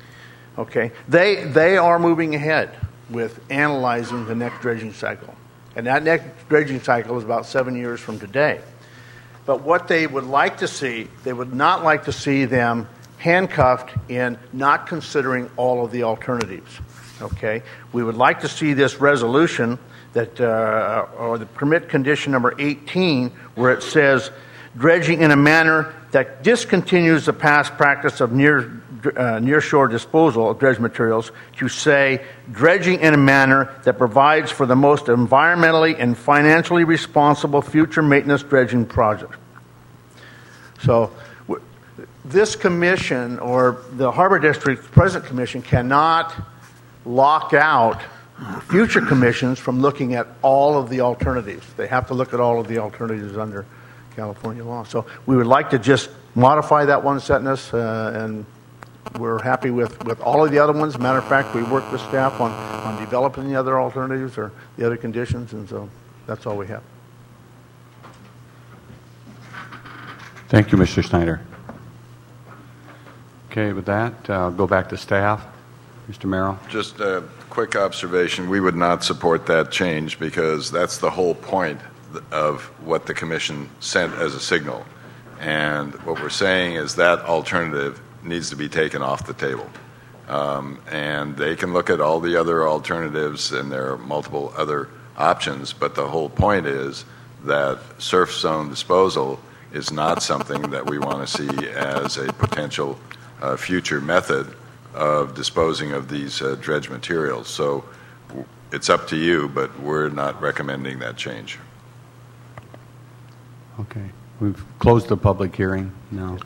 Okay, they are moving ahead with analyzing the next dredging cycle. And that next dredging cycle is about 7 years from today. But what they would like to see, they would not like to see them handcuffed in not considering all of the alternatives. Okay, we would like to see this resolution that, or the permit condition number 18, where it says dredging in a manner that discontinues the past practice of near-shore disposal of dredge materials, to say dredging in a manner that provides for the most environmentally and financially responsible future maintenance dredging project. So this commission, or the Harbor District's present commission, cannot lock out future commissions from looking at all of the alternatives. They have to look at all of the alternatives under California law. So we would like to just modify that one sentence, and we're happy with all of the other ones. Matter of fact, we worked with staff on developing the other alternatives or the other conditions, and so that's all we have. Thank you, Mr. Schneider. Okay, with that, I'll go back to staff. Mr. Merrill? Just a quick observation. We would not support that change, because that's the whole point of what the commission sent as a signal. And what we're saying is that alternative needs to be taken off the table. And they can look at all the other alternatives, and there are multiple other options, but the whole point is that surf zone disposal is not something that we want to see as a potential future method of disposing of these dredge materials. So it's up to you, but we're not recommending that change. Okay. We've closed the public hearing now.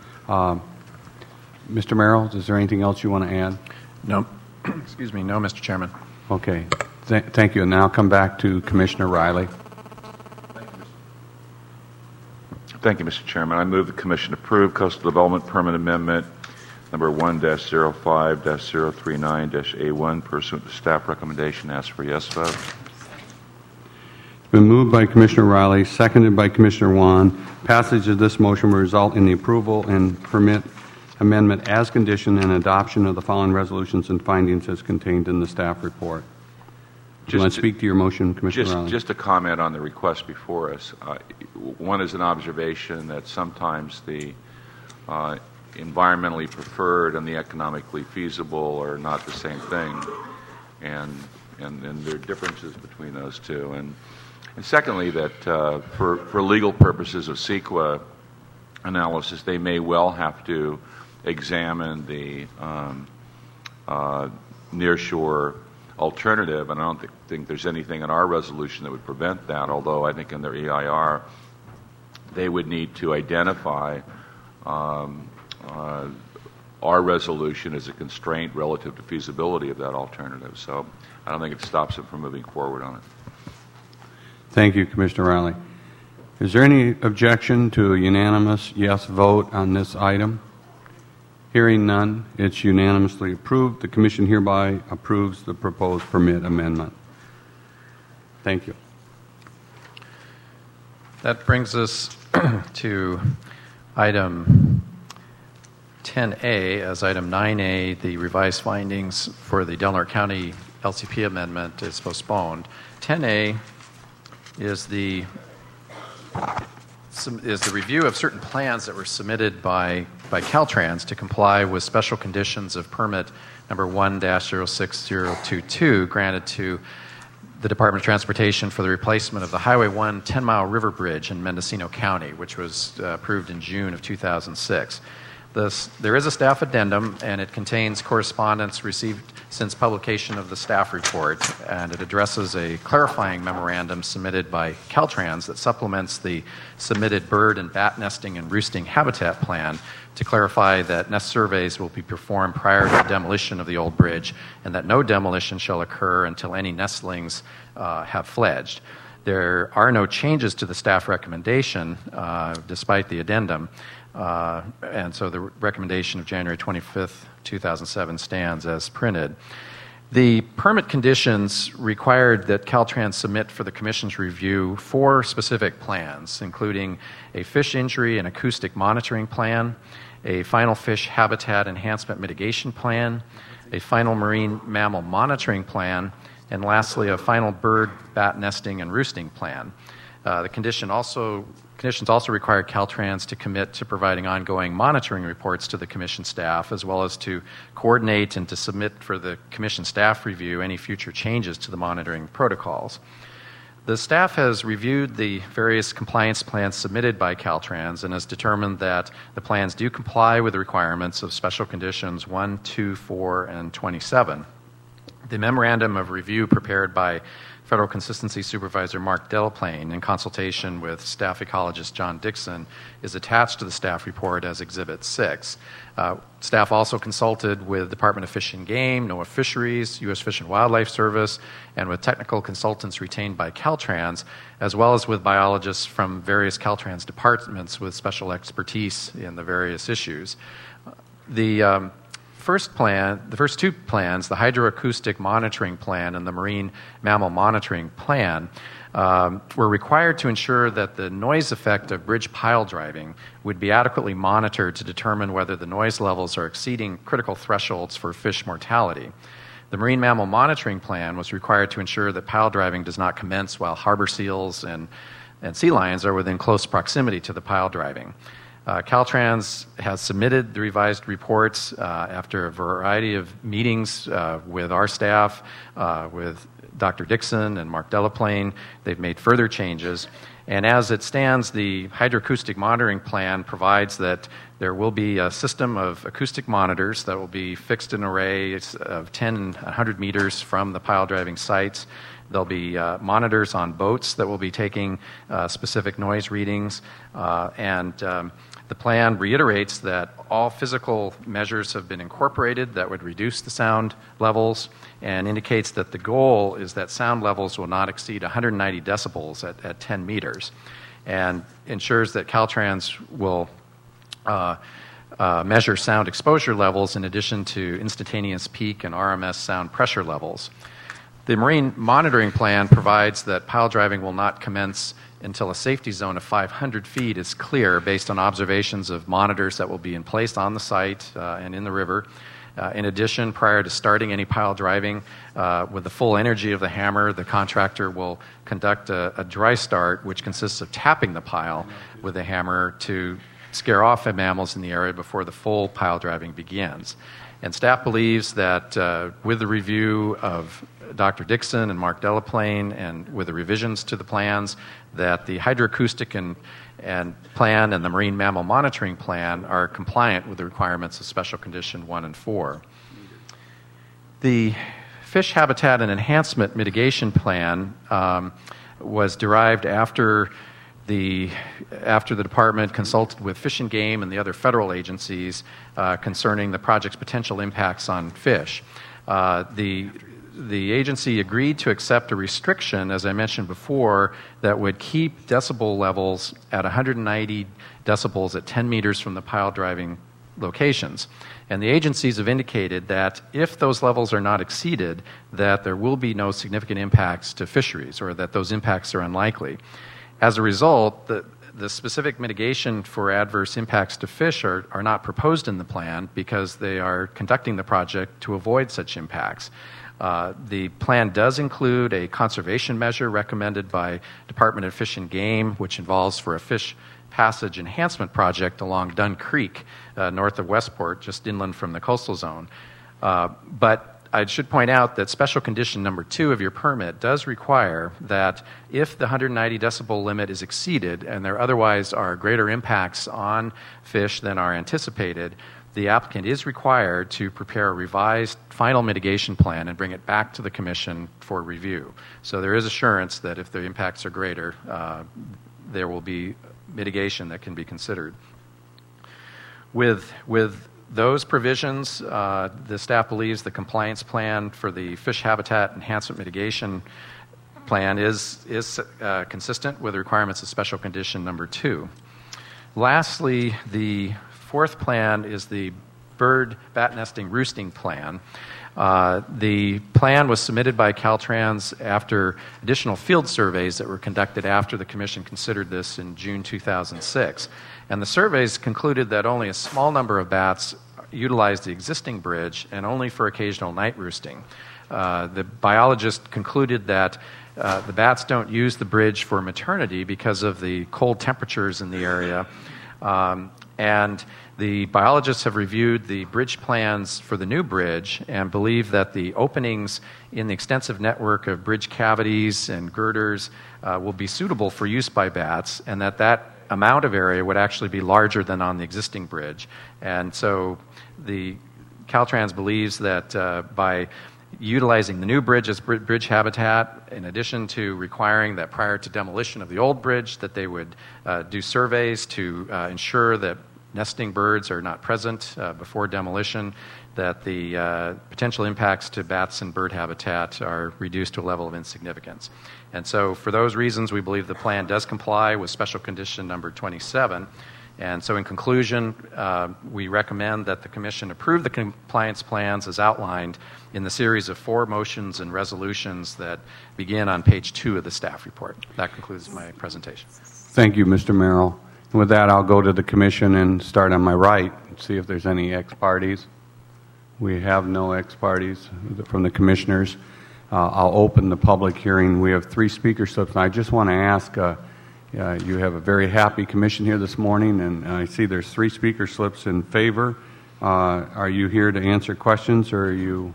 Mr. Merrill, is there anything else you want to add? No. Excuse me. No, Mr. Chairman. Okay. Thank you. And now come back to Commissioner Riley. Thank you, Mr. Chairman. I move the Commission approve Coastal Development Permit Amendment number 1-05-039-A1 pursuant to staff recommendation. Ask for yes vote. Been moved by Commissioner Riley, seconded by Commissioner Wan. Passage of this motion will result in the approval and permit amendment as conditioned and adoption of the following resolutions and findings as contained in the staff report. Do you want to speak to your motion, Commissioner Riley? Just a comment on the request before us. One is an observation that sometimes the environmentally preferred and the economically feasible are not the same thing, and there are differences between those two. And secondly, that for legal purposes of CEQA analysis, they may well have to examine the nearshore alternative, and I don't think there's anything in our resolution that would prevent that, although I think in their EIR they would need to identify our resolution as a constraint relative to feasibility of that alternative. So I don't think it stops them from moving forward on it. Thank you, Commissioner Riley. Is there any objection to a unanimous yes vote on this item? Hearing none, it's unanimously approved. The Commission hereby approves the proposed permit amendment. Thank you. That brings us to item 10A. As item 9A, the revised findings for the Delaware County LCP amendment is postponed. 10A is the review of certain plans that were submitted by Caltrans to comply with special conditions of permit number 1-06022 granted to the Department of Transportation for the replacement of the Highway 1 10-mile river bridge in Mendocino County, which was approved in June of 2006. There is a staff addendum, and it contains correspondence received since publication of the staff report, and it addresses a clarifying memorandum submitted by Caltrans that supplements the submitted bird and bat nesting and roosting habitat plan to clarify that nest surveys will be performed prior to demolition of the old bridge, and that no demolition shall occur until any nestlings have fledged. There are no changes to the staff recommendation, despite the addendum. And so the recommendation of January 25th, 2007 stands as printed. The permit conditions required that Caltrans submit for the Commission's review 4 specific plans, including a fish injury and acoustic monitoring plan, a final fish habitat enhancement mitigation plan, a final marine mammal monitoring plan, and lastly, a final bird, bat nesting, and roosting plan. The conditions also require Caltrans to commit to providing ongoing monitoring reports to the Commission staff, as well as to coordinate and to submit for the Commission staff review any future changes to the monitoring protocols. The staff has reviewed the various compliance plans submitted by Caltrans and has determined that the plans do comply with the requirements of Special Conditions 1, 2, 4, and 27. The memorandum of review prepared by Federal Consistency Supervisor Mark Delaplane in consultation with staff ecologist John Dixon is attached to the staff report as Exhibit 6. Staff also consulted with Department of Fish and Game, NOAA Fisheries, U.S. Fish and Wildlife Service, and with technical consultants retained by Caltrans, as well as with biologists from various Caltrans departments with special expertise in the various issues. The first 2 plans, the hydroacoustic monitoring plan and the marine mammal monitoring plan, were required to ensure that the noise effect of bridge pile driving would be adequately monitored to determine whether the noise levels are exceeding critical thresholds for fish mortality. The marine mammal monitoring plan was required to ensure that pile driving does not commence while harbor seals and sea lions are within close proximity to the pile driving. Caltrans has submitted the revised reports after a variety of meetings with our staff, with Dr. Dixon and Mark Delaplane. They've made further changes. And as it stands, the hydroacoustic monitoring plan provides that there will be a system of acoustic monitors that will be fixed in arrays of 10 and 100 meters from the pile driving sites. There'll be monitors on boats that will be taking specific noise readings, and the plan reiterates that all physical measures have been incorporated that would reduce the sound levels, and indicates that the goal is that sound levels will not exceed 190 decibels at 10 meters, and ensures that Caltrans will measure sound exposure levels in addition to instantaneous peak and RMS sound pressure levels. The marine monitoring plan provides that pile driving will not commence until a safety zone of 500 feet is clear based on observations of monitors that will be in place on the site and in the river. In addition, prior to starting any pile driving, with the full energy of the hammer, the contractor will conduct a dry start, which consists of tapping the pile with a hammer to scare off mammals in the area before the full pile driving begins. And staff believes that with the review of Dr. Dixon and Mark Delaplane and with the revisions to the plans, that the hydroacoustic and plan and the marine mammal monitoring plan are compliant with the requirements of Special Condition 1 and 4. The Fish Habitat and Enhancement Mitigation Plan was derived after the department consulted with Fish and Game and the other federal agencies concerning the project's potential impacts on fish. The agency agreed to accept a restriction, as I mentioned before, that would keep decibel levels at 190 decibels at 10 meters from the pile driving locations. And the agencies have indicated that if those levels are not exceeded, that there will be no significant impacts to fisheries, or that those impacts are unlikely. As a result, the specific mitigation for adverse impacts to fish are not proposed in the plan because they are conducting the project to avoid such impacts. The plan does include a conservation measure recommended by Department of Fish and Game, which involves for a fish passage enhancement project along Dunn Creek, north of Westport, just inland from the coastal zone. But I should point out that Special Condition number 2 of your permit does require that if the 190 decibel limit is exceeded and there otherwise are greater impacts on fish than are anticipated, the applicant is required to prepare a revised final mitigation plan and bring it back to the Commission for review. So there is assurance that if the impacts are greater, there will be mitigation that can be considered. With those provisions, the staff believes the compliance plan for the Fish Habitat Enhancement Mitigation Plan is consistent with the requirements of Special Condition number 2. Lastly, the fourth plan is the bird bat nesting roosting plan. The plan was submitted by Caltrans after additional field surveys that were conducted after the Commission considered this in June 2006. And the surveys concluded that only a small number of bats utilize the existing bridge and only for occasional night roosting. The biologist concluded that the bats don't use the bridge for maternity because of the cold temperatures in the area. And the biologists have reviewed the bridge plans for the new bridge and believe that the openings in the extensive network of bridge cavities and girders will be suitable for use by bats, and that amount of area would actually be larger than on the existing bridge. And so the Caltrans believes that by utilizing the new bridge as bridge habitat, in addition to requiring that prior to demolition of the old bridge that they would do surveys to ensure that nesting birds are not present before demolition, that the potential impacts to bats and bird habitat are reduced to a level of insignificance. And so for those reasons, we believe the plan does comply with Special Condition number 27. And so in conclusion, we recommend that the Commission approve the compliance plans as outlined in the series of 4 motions and resolutions that begin on page 2 of the staff report. That concludes my presentation. Thank you, Mr. Merrill. And with that, I'll go to the Commission and start on my right and see if there's any ex partes. We have no ex partes from the Commissioners. I'll open the public hearing. We have 3 speaker slips. And I just want to ask, you have a very happy Commission here this morning, and I see there's 3 speaker slips in favor. Are you here to answer questions, or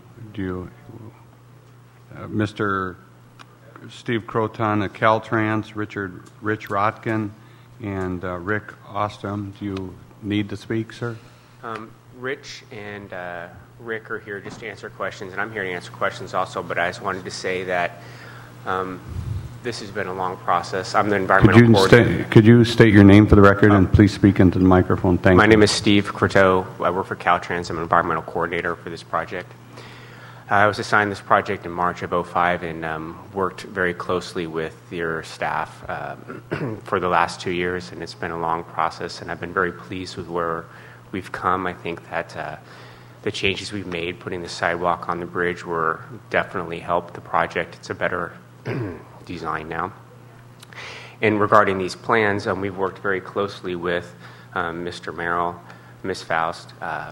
Mr. Steve Croton of Caltrans, Rich Rotkin, and Rick Ostrom, do you need to speak, sir? Rich and Rick are here just to answer questions, and I'm here to answer questions also, but I just wanted to say that this has been a long process. I'm the environmental coordinator. Could you state your name for the record and please speak into the microphone? Thank you. My name is Steve Croteau. I work for Caltrans. I'm an environmental coordinator for this project. I was assigned this project in March of 2005 and worked very closely with your staff for the last 2 years, and it's been a long process, and I've been very pleased with where we've come. I think that the changes we've made, putting the sidewalk on the bridge, were definitely helped the project. It's a better design now. And regarding these plans, we've worked very closely with Mr. Merrill, Ms. Faust,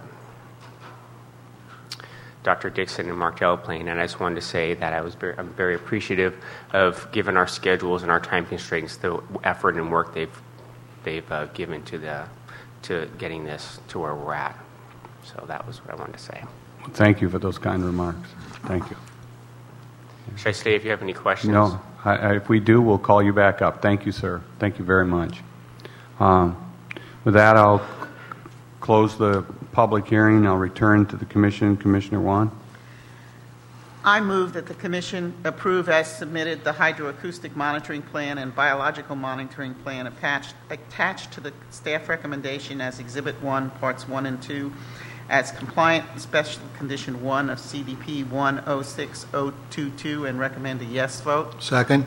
Dr. Dixon, and Mark Delaplane, and I just wanted to say that I'm very appreciative of, given our schedules and our time constraints, the effort and work they've given to getting this to where we're at. So that was what I wanted to say. Thank you for those kind remarks. Thank you. Should I stay if you have any questions? No. If we do, we'll call you back up. Thank you, sir. Thank you very much. With that, I'll close the public hearing. I'll return to the Commission. Commissioner Wan. I move that the Commission approve as submitted the hydroacoustic monitoring plan and biological monitoring plan attached to the staff recommendation as Exhibit 1, Parts 1 and 2, as compliant with Special Condition 1 of CDP 106022, and recommend a yes vote. Second.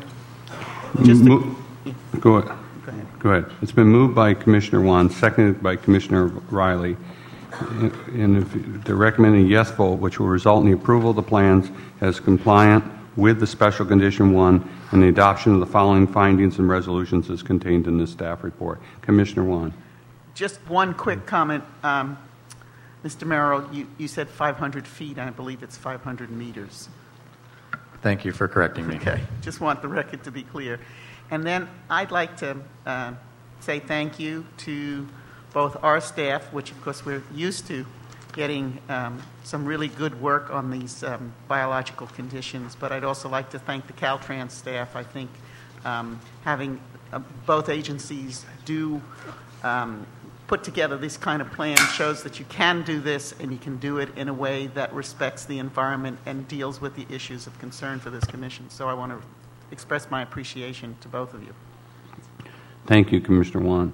Go ahead. It's been moved by Commissioner Wan, seconded by Commissioner Riley. And if they're recommending a yes vote, which will result in the approval of the plans as compliant with the Special Condition 1 and the adoption of the following findings and resolutions as contained in this staff report. Commissioner Wan. Just one quick comment. Mr. Merrill, you said 500 feet. I believe it's 500 meters. Thank you for correcting me. Okay. Just want the record to be clear. And then I'd like to say thank you to both our staff, which of course we're used to getting some really good work on these biological conditions, but I'd also like to thank the Caltrans staff. I think having both agencies do put together this kind of plan shows that you can do this, and you can do it in a way that respects the environment and deals with the issues of concern for this Commission. So I want to express my appreciation to both of you. Thank you, Commissioner Wan.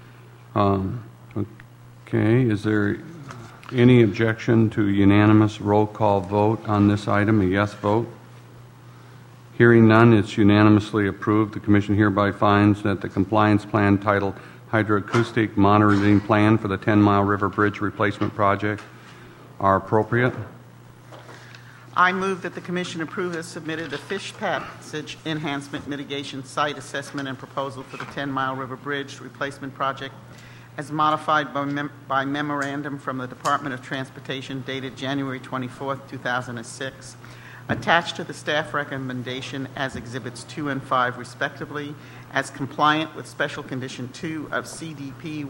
Okay, is there any objection to unanimous roll call vote on this item, a yes vote? Hearing none, it's unanimously approved. The Commission hereby finds that the compliance plan titled Hydroacoustic Monitoring Plan for the 10 Mile River Bridge Replacement Project are appropriate. I move that the Commission approve as submitted the Fish Passage Enhancement Mitigation Site Assessment and Proposal for the 10 Mile River Bridge Replacement Project as modified by memorandum from the Department of Transportation dated January 24, 2006, attached to the staff recommendation as Exhibits 2 and 5 respectively, as compliant with Special Condition 2 of CDP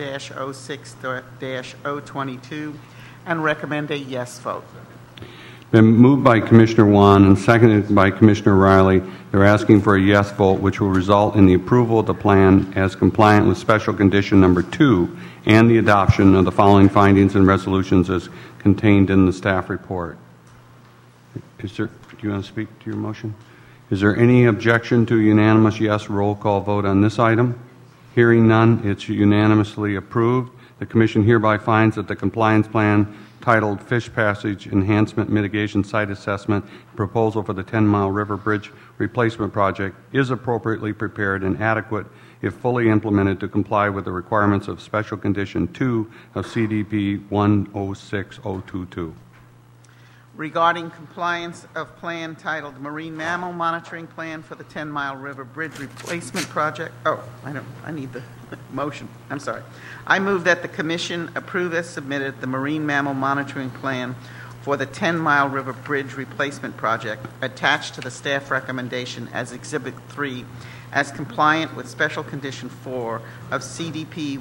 1-06-022, and recommend a yes vote. Been moved by Commissioner Wan and seconded by Commissioner Riley. They're asking for a yes vote, which will result in the approval of the plan as compliant with Special Condition Number 2 and the adoption of the following findings and resolutions as contained in the staff report. Do you want to speak to your motion? Is there any objection to a unanimous yes roll call vote on this item? Hearing none, it's unanimously approved. The Commission hereby finds that the compliance plan titled Fish Passage Enhancement Mitigation Site Assessment Proposal for the 10 Mile River Bridge Replacement Project is appropriately prepared and adequate if fully implemented to comply with the requirements of Special Condition 2 of CDP 106022. Regarding compliance of plan titled Marine Mammal Monitoring Plan for the 10 Mile River Bridge Replacement Project. I need the motion. I'm sorry. I move that the Commission approve as submitted the Marine Mammal Monitoring Plan for the 10 Mile River Bridge Replacement Project attached to the staff recommendation as Exhibit 3 as compliant with Special Condition 4 of CDP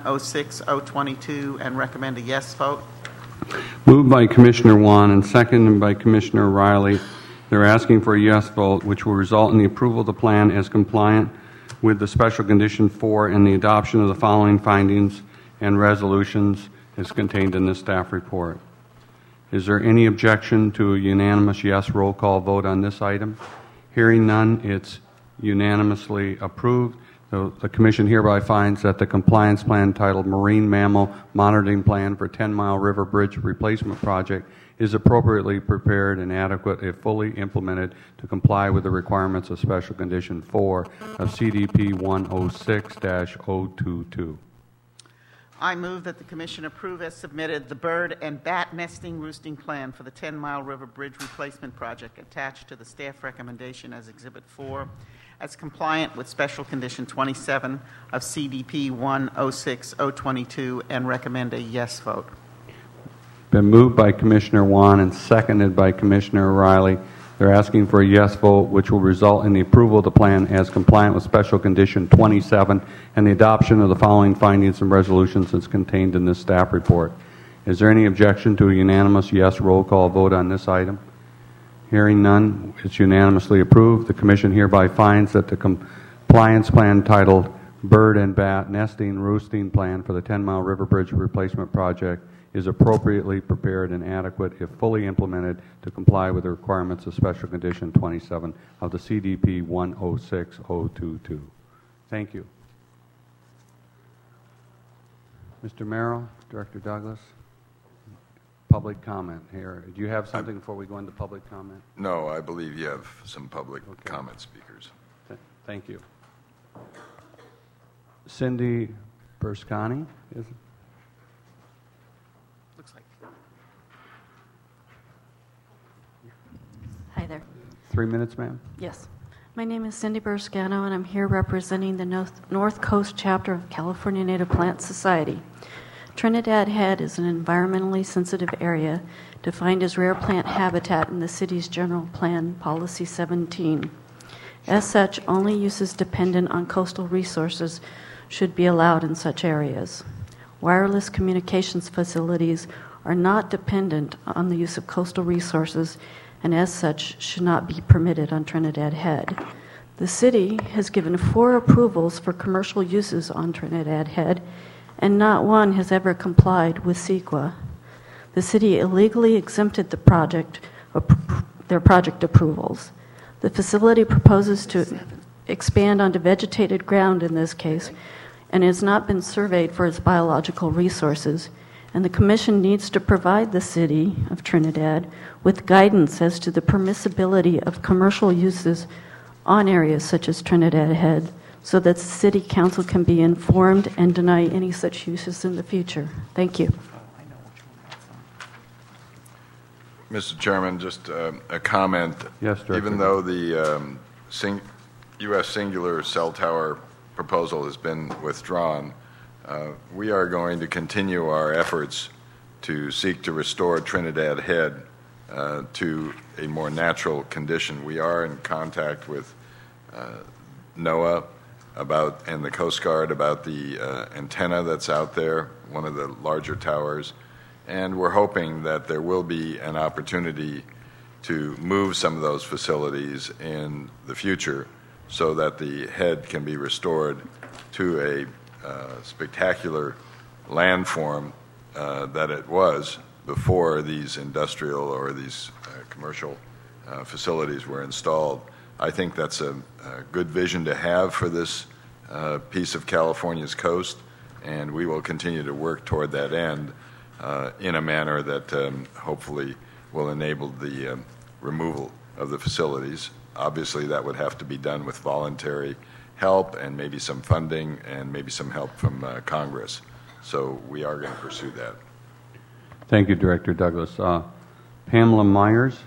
1-06-022 and recommend a yes vote. Moved by Commissioner Wan and seconded by Commissioner Riley. They're asking for a yes vote, which will result in the approval of the plan as compliant with the Special Condition 4 and the adoption of the following findings and resolutions as contained in this staff report. Is there any objection to a unanimous yes roll call vote on this item? Hearing none, it's unanimously approved. The Commission hereby finds that the compliance plan titled Marine Mammal Monitoring Plan for 10 Mile River Bridge Replacement Project is appropriately prepared and adequate if fully implemented to comply with the requirements of Special Condition 4 of CDP 106-022. I move that the Commission approve as submitted the bird and bat nesting roosting plan for the 10 Mile River Bridge Replacement Project attached to the staff recommendation as Exhibit 4 as compliant with Special Condition 27 of CDP 106-022 and recommend a yes vote. Been moved by Commissioner Wan and seconded by Commissioner O'Reilly. They're asking for a yes vote, which will result in the approval of the plan as compliant with Special Condition 27 and the adoption of the following findings and resolutions as contained in this staff report. Is there any objection to a unanimous yes roll call vote on this item? Hearing none, it's unanimously approved. The Commission hereby finds that the compliance plan titled Bird and Bat Nesting Roosting Plan for the 10 Mile River Bridge Replacement Project is appropriately prepared and adequate if fully implemented to comply with the requirements of Special Condition 27 of the CDP 106-022. Thank you. Mr. Merrill, Director Douglas, public comment here. Do you have something before we go into public comment? No, I believe you have some public comment speakers. Thank you. Cindy Berscani, is it? Hi there. 3 minutes, ma'am. Yes. My name is Cindy Berscano, and I'm here representing the North Coast chapter of California Native Plant Society. Trinidad Head is an environmentally sensitive area defined as rare plant habitat in the city's general plan, Policy 17. As such, only uses dependent on coastal resources should be allowed in such areas. Wireless communications facilities are not dependent on the use of coastal resources and as such should not be permitted on Trinidad Head. The city has given 4 approvals for commercial uses on Trinidad Head, and not one has ever complied with CEQA. The city illegally exempted their project approvals. The facility proposes to expand onto vegetated ground in this case, and has not been surveyed for its biological resources. And the Commission needs to provide the City of Trinidad with guidance as to the permissibility of commercial uses on areas such as Trinidad Head so that the City Council can be informed and deny any such uses in the future. Thank you. Mr. Chairman, just a comment. Yes, Director. Even though the U.S. Singular Cell Tower proposal has been withdrawn, we are going to continue our efforts to seek to restore Trinidad Head to a more natural condition. We are in contact with NOAA and the Coast Guard about the antenna that's out there, one of the larger towers, and we're hoping that there will be an opportunity to move some of those facilities in the future so that the head can be restored to a spectacular landform that it was before these industrial or these commercial facilities were installed. I think that's a good vision to have for this piece of California's coast, and we will continue to work toward that end in a manner that hopefully will enable the removal of the facilities. Obviously, that would have to be done with voluntary help and maybe some funding and maybe some help from Congress. So we are going to pursue that. Thank you, Director Douglas. Pamela Myers.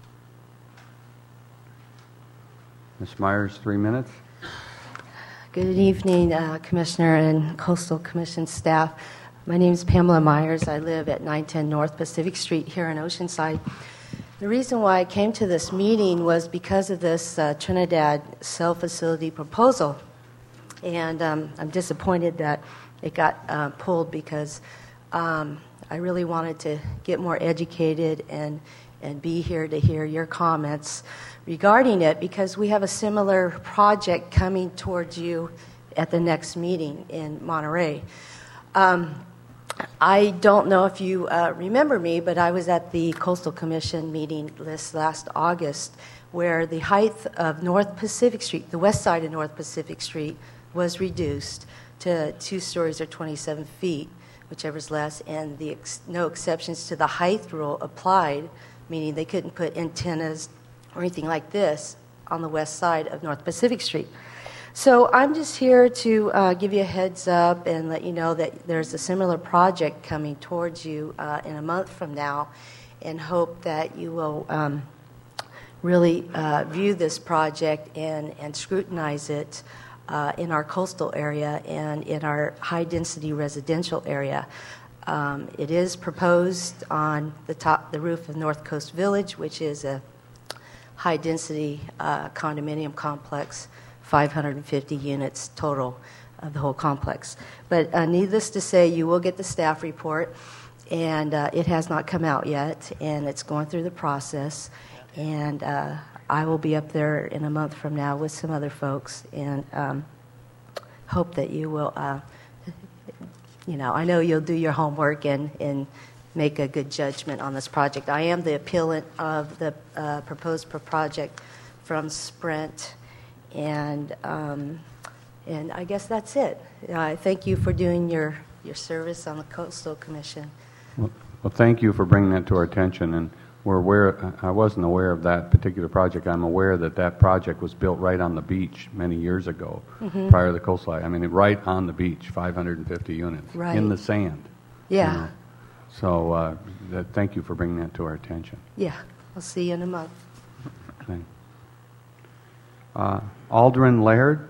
Ms. Myers, 3 minutes. Good evening, Commissioner and Coastal Commission staff. My name is Pamela Myers. I live at 910 North Pacific Street here in Oceanside. The reason why I came to this meeting was because of this Trinidad cell facility proposal. And I'm disappointed that it got pulled because I really wanted to get more educated and be here to hear your comments regarding it, because we have a similar project coming towards you at the next meeting in Monterey. I don't know if you remember me, but I was at the Coastal Commission meeting this last August where the height of North Pacific Street, the west side of North Pacific Street, was reduced to 2 stories or 27 feet, whichever's less, and no exceptions to the height rule applied, meaning they couldn't put antennas or anything like this on the west side of North Pacific Street. So I'm just here to give you a heads up and let you know that there's a similar project coming towards you in a month from now, and hope that you will really view this project and scrutinize it in our coastal area and in our high-density residential area. It is proposed on the roof of North Coast Village, which is a high-density condominium complex, 550 units total of the whole complex. But needless to say, you will get the staff report, and it has not come out yet, and it's going through the process. And I will be up there in a month from now with some other folks, and hope that you will, I know you'll do your homework and make a good judgment on this project. I am the appellant of the proposed project from Sprint, and I guess that's it. Thank you for doing your service on the Coastal Commission. Well, thank you for bringing that to our attention. And we're aware. I wasn't aware of that particular project. I'm aware that project was built right on the beach many years ago, prior to the coastline. I mean, right on the beach, 550 units in the sand. Yeah. You know. So thank you for bringing that to our attention. Yeah. I'll see you in a month. Okay. Alderman Laird.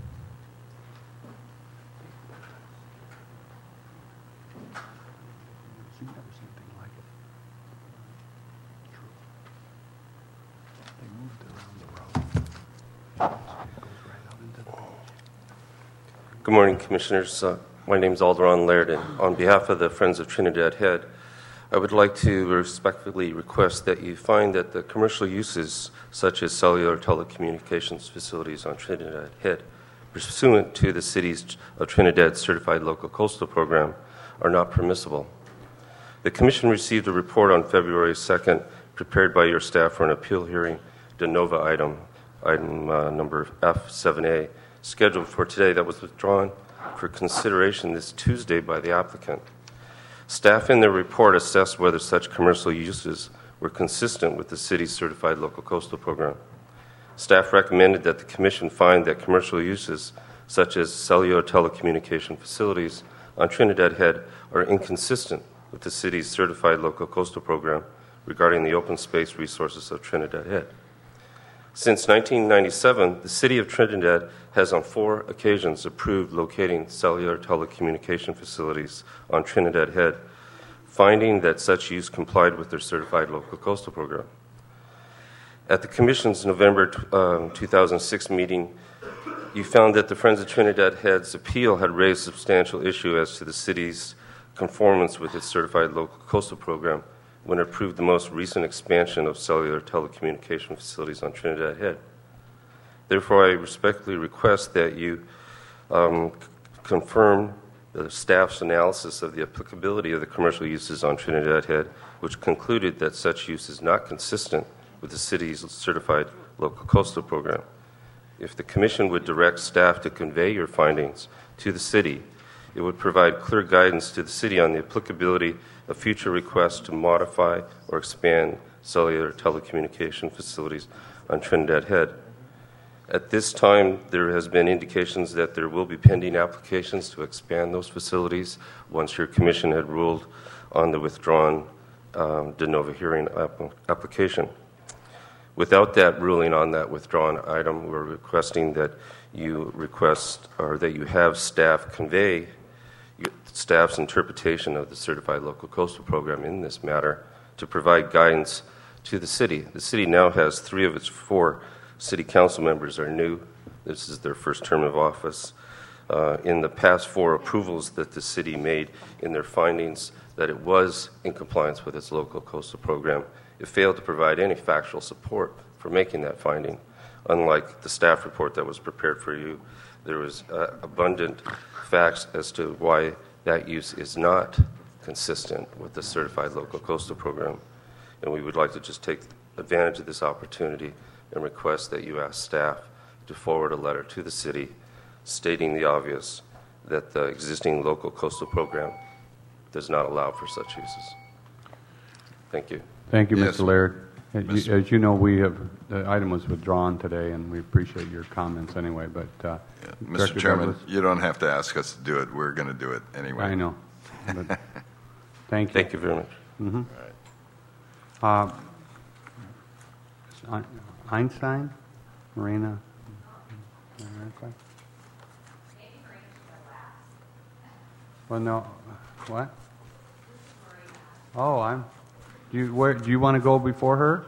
Good morning, Commissioners. My name is Alderon Laird, and on behalf of the Friends of Trinidad Head, I would like to respectfully request that you find that the commercial uses, such as cellular telecommunications facilities on Trinidad Head, pursuant to the Cities of Trinidad Certified Local Coastal Program, are not permissible. The Commission received a report on February 2nd, prepared by your staff for an appeal hearing, de novo item number F7A, scheduled for today, that was withdrawn for consideration this Tuesday by the applicant. Staff in their report assessed whether such commercial uses were consistent with the city's Certified Local Coastal Program. Staff recommended that the Commission find that commercial uses such as cellular telecommunication facilities on Trinidad Head are inconsistent with the city's Certified Local Coastal Program regarding the open space resources of Trinidad Head. Since 1997, the City of Trinidad has on 4 occasions approved locating cellular telecommunication facilities on Trinidad Head, finding that such use complied with their Certified Local Coastal Program. At the Commission's November 2006 meeting, you found that the Friends of Trinidad Head's appeal had raised substantial issue as to the city's conformance with its Certified Local Coastal Program when it approved the most recent expansion of cellular telecommunication facilities on Trinidad Head. Therefore, I respectfully request that you confirm the staff's analysis of the applicability of the commercial uses on Trinidad Head, which concluded that such use is not consistent with the city's Certified Local Coastal Program. If the Commission would direct staff to convey your findings to the city, it would provide clear guidance to the city on the applicability of future requests to modify or expand cellular telecommunication facilities on Trinidad Head. At this time, there has been indications that there will be pending applications to expand those facilities once your Commission had ruled on the withdrawn de novo hearing application. Without that ruling on that withdrawn item, we're requesting that you request or that you have staff convey staff's interpretation of the Certified Local Coastal Program in this matter to provide guidance to the city. The city now has 3 of its 4 city council members are new. This is their first term of office. In the past 4 approvals that the city made in their findings that it was in compliance with its local coastal program, it failed to provide any factual support for making that finding. Unlike the staff report that was prepared for you, there was abundant facts as to why that use is not consistent with the Certified Local Coastal Program. And we would like to just take advantage of this opportunity and request that you ask staff to forward a letter to the city stating the obvious, that the existing local coastal program does not allow for such uses. Thank you. Thank you, Mr. Laird. As you know, the item was withdrawn today, and we appreciate your comments anyway. But Mr. Chairman, you don't have to ask us to do it. We're going to do it anyway. I know. But thank you. Thank you very much. Mm-hmm. Einstein, Marina. Well, no. What? Oh, do you want to go before her?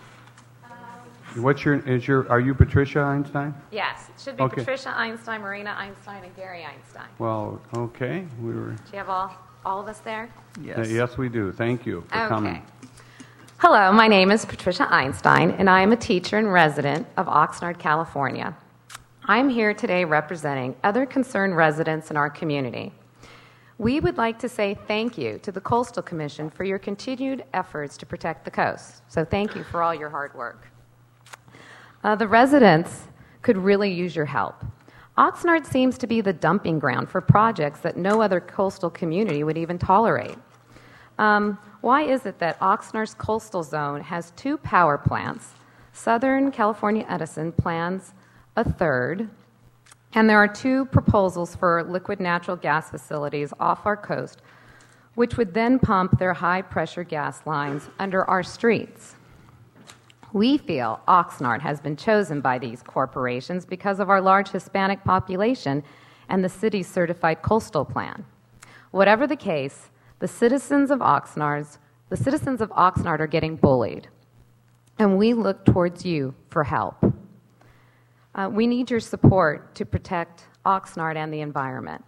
Are you Patricia Einstein? Yes, it should be Okay. Patricia Einstein, Marina Einstein, and Gary Einstein. Well, okay. Do you have all of us there? Yes, we do. Thank you for coming. Hello, my name is Patricia Einstein, and I am a teacher and resident of Oxnard, California. I'm here today representing other concerned residents in our community. We would like to say thank you to the Coastal Commission for your continued efforts to protect the coast. So thank you for all your hard work. The residents could really use your help. Oxnard seems to be the dumping ground for projects that no other coastal community would even tolerate. Why is it that Oxnard's coastal zone has 2 power plants? Southern California Edison plans a third, and there are 2 proposals for liquid natural gas facilities off our coast, which would then pump their high-pressure gas lines under our streets. We feel Oxnard has been chosen by these corporations because of our large Hispanic population and the city's certified coastal plan. Whatever the case, the citizens of Oxnard are getting bullied, and we look towards you for help. We need your support to protect Oxnard and the environment.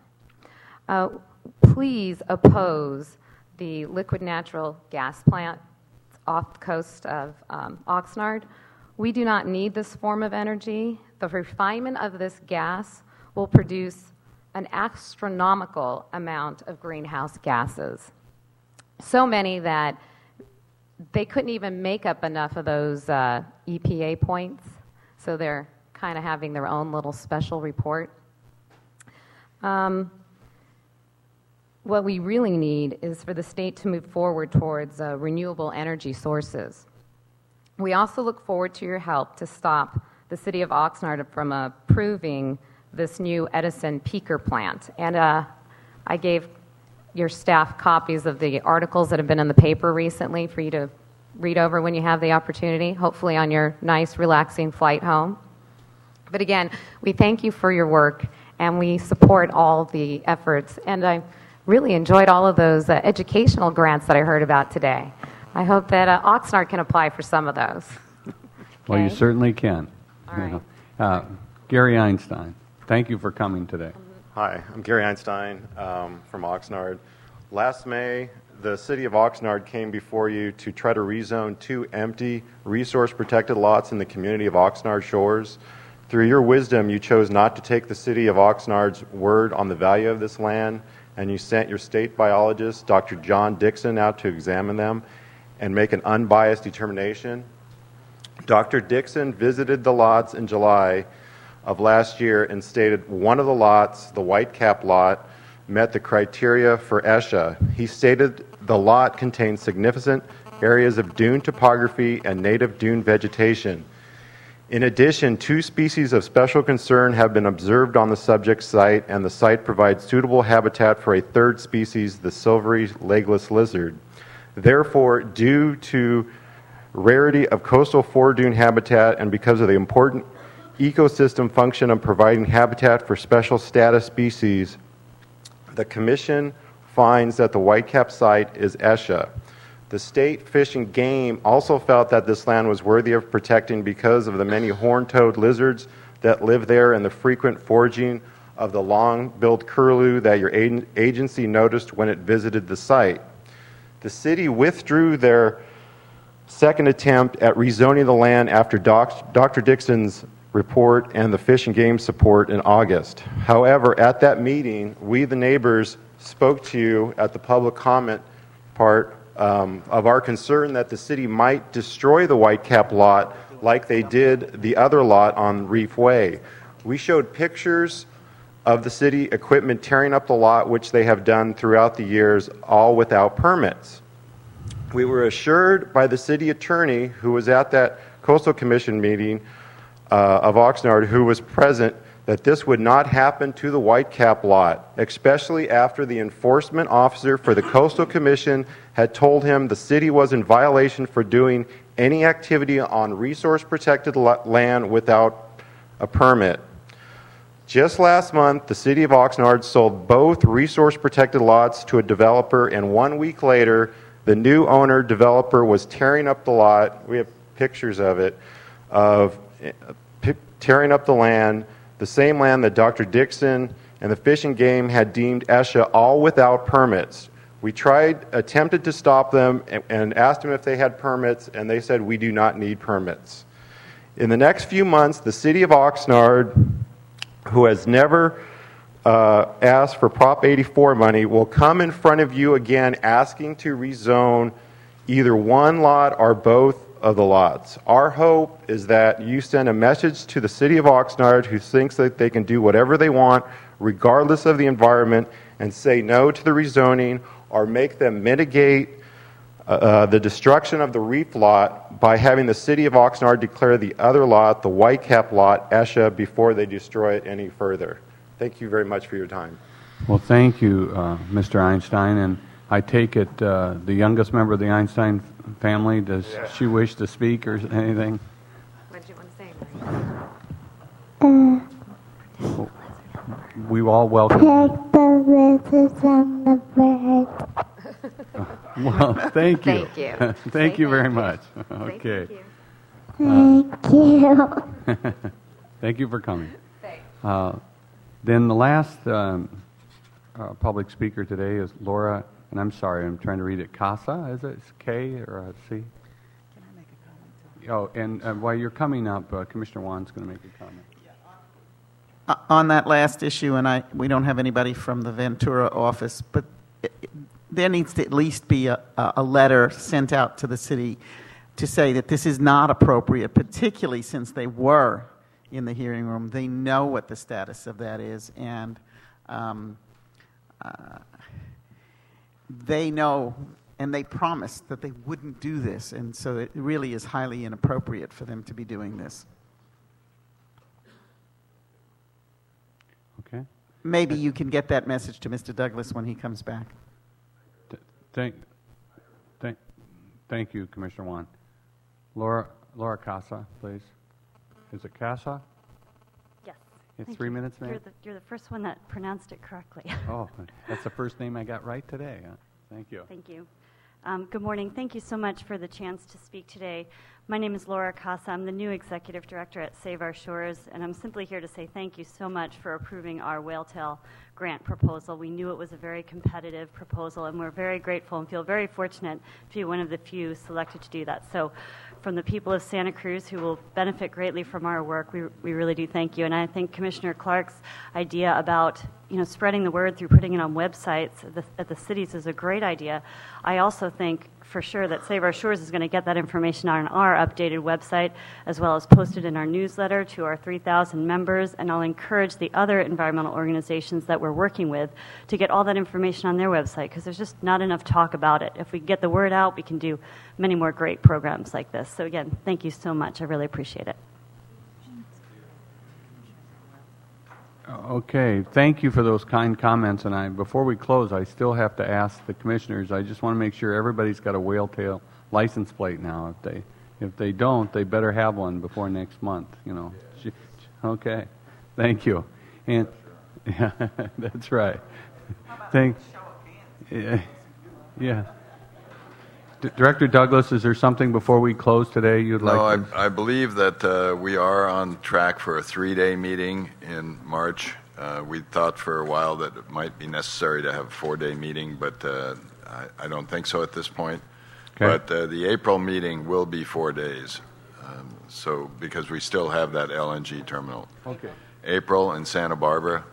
Please oppose the liquid natural gas plant off the coast of Oxnard. We do not need this form of energy. The refinement of this gas will produce an astronomical amount of greenhouse gases. So many that they couldn't even make up enough of those EPA points, so they're kind of having their own little special report. What we really need is for the state to move forward towards renewable energy sources. We also look forward to your help to stop the city of Oxnard from approving this new Edison peaker plant. And I gave your staff copies of the articles that have been in the paper recently for you to read over when you have the opportunity, hopefully on your nice, relaxing flight home. But again, we thank you for your work, and we support all the efforts. And I really enjoyed all of those educational grants that I heard about today. I hope that Oxnard can apply for some of those. Well, you certainly can. All right. Gary Einstein, thank you for coming today. Hi, I'm Gary Einstein from Oxnard. Last May, the city of Oxnard came before you to try to rezone 2 empty resource-protected lots in the community of Oxnard Shores. Through your wisdom, you chose not to take the city of Oxnard's word on the value of this land, and you sent your state biologist, Dr. John Dixon, out to examine them and make an unbiased determination. Dr. Dixon visited the lots in July of last year and stated one of the lots, the Whitecap lot, met the criteria for ESHA. He stated the lot contained significant areas of dune topography and native dune vegetation. In addition, 2 species of special concern have been observed on the subject site, and the site provides suitable habitat for a 3rd species, the silvery legless lizard. Therefore, due to rarity of coastal foredune habitat and because of the important ecosystem function of providing habitat for special status species, the Commission finds that the Whitecap site is ESHA. The State Fish and Game also felt that this land was worthy of protecting because of the many horned-toed lizards that live there and the frequent foraging of the long-billed curlew that your agency noticed when it visited the site. The city withdrew their second attempt at rezoning the land after Dr. Dixon's report and the Fish and Game support in August. However, at that meeting, we, the neighbors, spoke to you at the public comment part of our concern that the city might destroy the Whitecap lot like they did the other lot on Reef Way. We showed pictures of the city equipment tearing up the lot, which they have done throughout the years, all without permits. We were assured by the city attorney who was at that Coastal Commission meeting of Oxnard, who was present, that this would not happen to the Whitecap lot, especially after the enforcement officer for the Coastal Commission had told him the city was in violation for doing any activity on resource-protected land without a permit. Just last month, the city of Oxnard sold both resource-protected lots to a developer, and 1 week later, the new owner developer was tearing up the lot. We have pictures of it, of tearing up the land, the same land that Dr. Dixon and the Fish and Game had deemed ESHA, all without permits. We attempted to stop them and asked them if they had permits, and they said, we do not need permits. In the next few months, the city of Oxnard, who has never asked for Prop 84 money, will come in front of you again asking to rezone either one lot or both of the lots. Our hope is that you send a message to the city of Oxnard, who thinks that they can do whatever they want regardless of the environment, and say no to the rezoning, or make them mitigate the destruction of the reef lot by having the city of Oxnard declare the other lot, the Whitecap lot, ESHA, before they destroy it any further. Thank you very much for your time. Well, thank you, Mr. Einstein. And I take it the youngest member of the Einstein family, does she wish to speak or anything? What did you want to say? We all welcome. Take the lizards and the birds. Well, thank you. Thank you. Thank you very much. Okay. Thank you. Thank you for coming. Then the last public speaker today is Laura, and I'm sorry, I'm trying to read it. Casa, is it K or a C? Can I make a comment? Oh, and while you're coming up, Commissioner Wan's going to make a comment. On that last issue, and we don't have anybody from the Ventura office, but there needs to at least be a letter sent out to the city to say that this is not appropriate, particularly since they were in the hearing room. They know what the status of that is, and they know, and they promised that they wouldn't do this, and so it really is highly inappropriate for them to be doing this. Okay. Maybe you can get that message to Mr. Douglas when he comes back. Thank you, Commissioner Wan. Laura Casa, please. Is it Casa? Yes. It's Thank 3 you. minutes, ma'am? You're the first one that pronounced it correctly. Oh, that's the first name I got right today. Huh? Thank you. Thank you. Good morning. Thank you so much for the chance to speak today. My name is Laura Casa. I'm the new executive director at Save Our Shores, and I'm simply here to say thank you so much for approving our Whaletail grant proposal. We knew it was a very competitive proposal, and we're very grateful and feel very fortunate to be one of the few selected to do that. So from the people of Santa Cruz, who will benefit greatly from our work, we really do thank you. And I think Commissioner Clark's idea about spreading the word through putting it on websites at the cities is a great idea. I also think for sure that Save Our Shores is going to get that information on our updated website, as well as posted in our newsletter to our 3,000 members, and I'll encourage the other environmental organizations that we're working with to get all that information on their website, because there's just not enough talk about it. If we get the word out, we can do many more great programs like this. So again, thank you so much. I really appreciate it. Okay, thank you for those kind comments. And before we close, I still have to ask the commissioners. I just want to make sure everybody's got a Whaletail license plate now. If they don't, they better have one before next month. Okay, thank you. And yeah, that's right. Yeah. Director Douglas, is there something before we close today you'd like to... No, I believe that we are on track for a 3-day meeting in March. We thought for a while that it might be necessary to have a 4-day meeting, but I don't think so at this point. Okay. But the April meeting will be 4 days, because we still have that LNG terminal. Okay. April in Santa Barbara.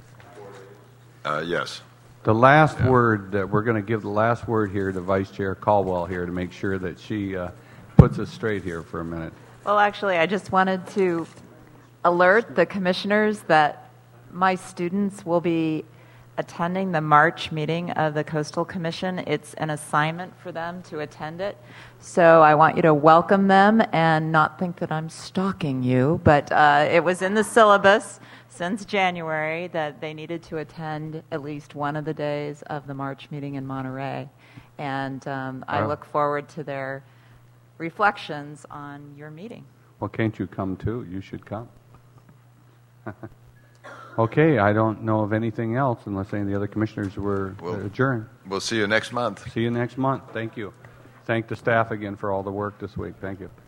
Yes. The last word, we're going to give the last word here to Vice Chair Caldwell here to make sure that she puts us straight here for a minute. Well, actually, I just wanted to alert the commissioners that my students will be attending the March meeting of the Coastal Commission. It's an assignment for them to attend it. So I want you to welcome them and not think that I'm stalking you, but it was in the syllabus since January that they needed to attend at least one of the days of the March meeting in Monterey. And I look forward to their reflections on your meeting. Well, can't you come too? You should come. Okay, I don't know of anything else unless any of the other commissioners were adjourned. We'll see you next month. See you next month. Thank you. Thank the staff again for all the work this week. Thank you.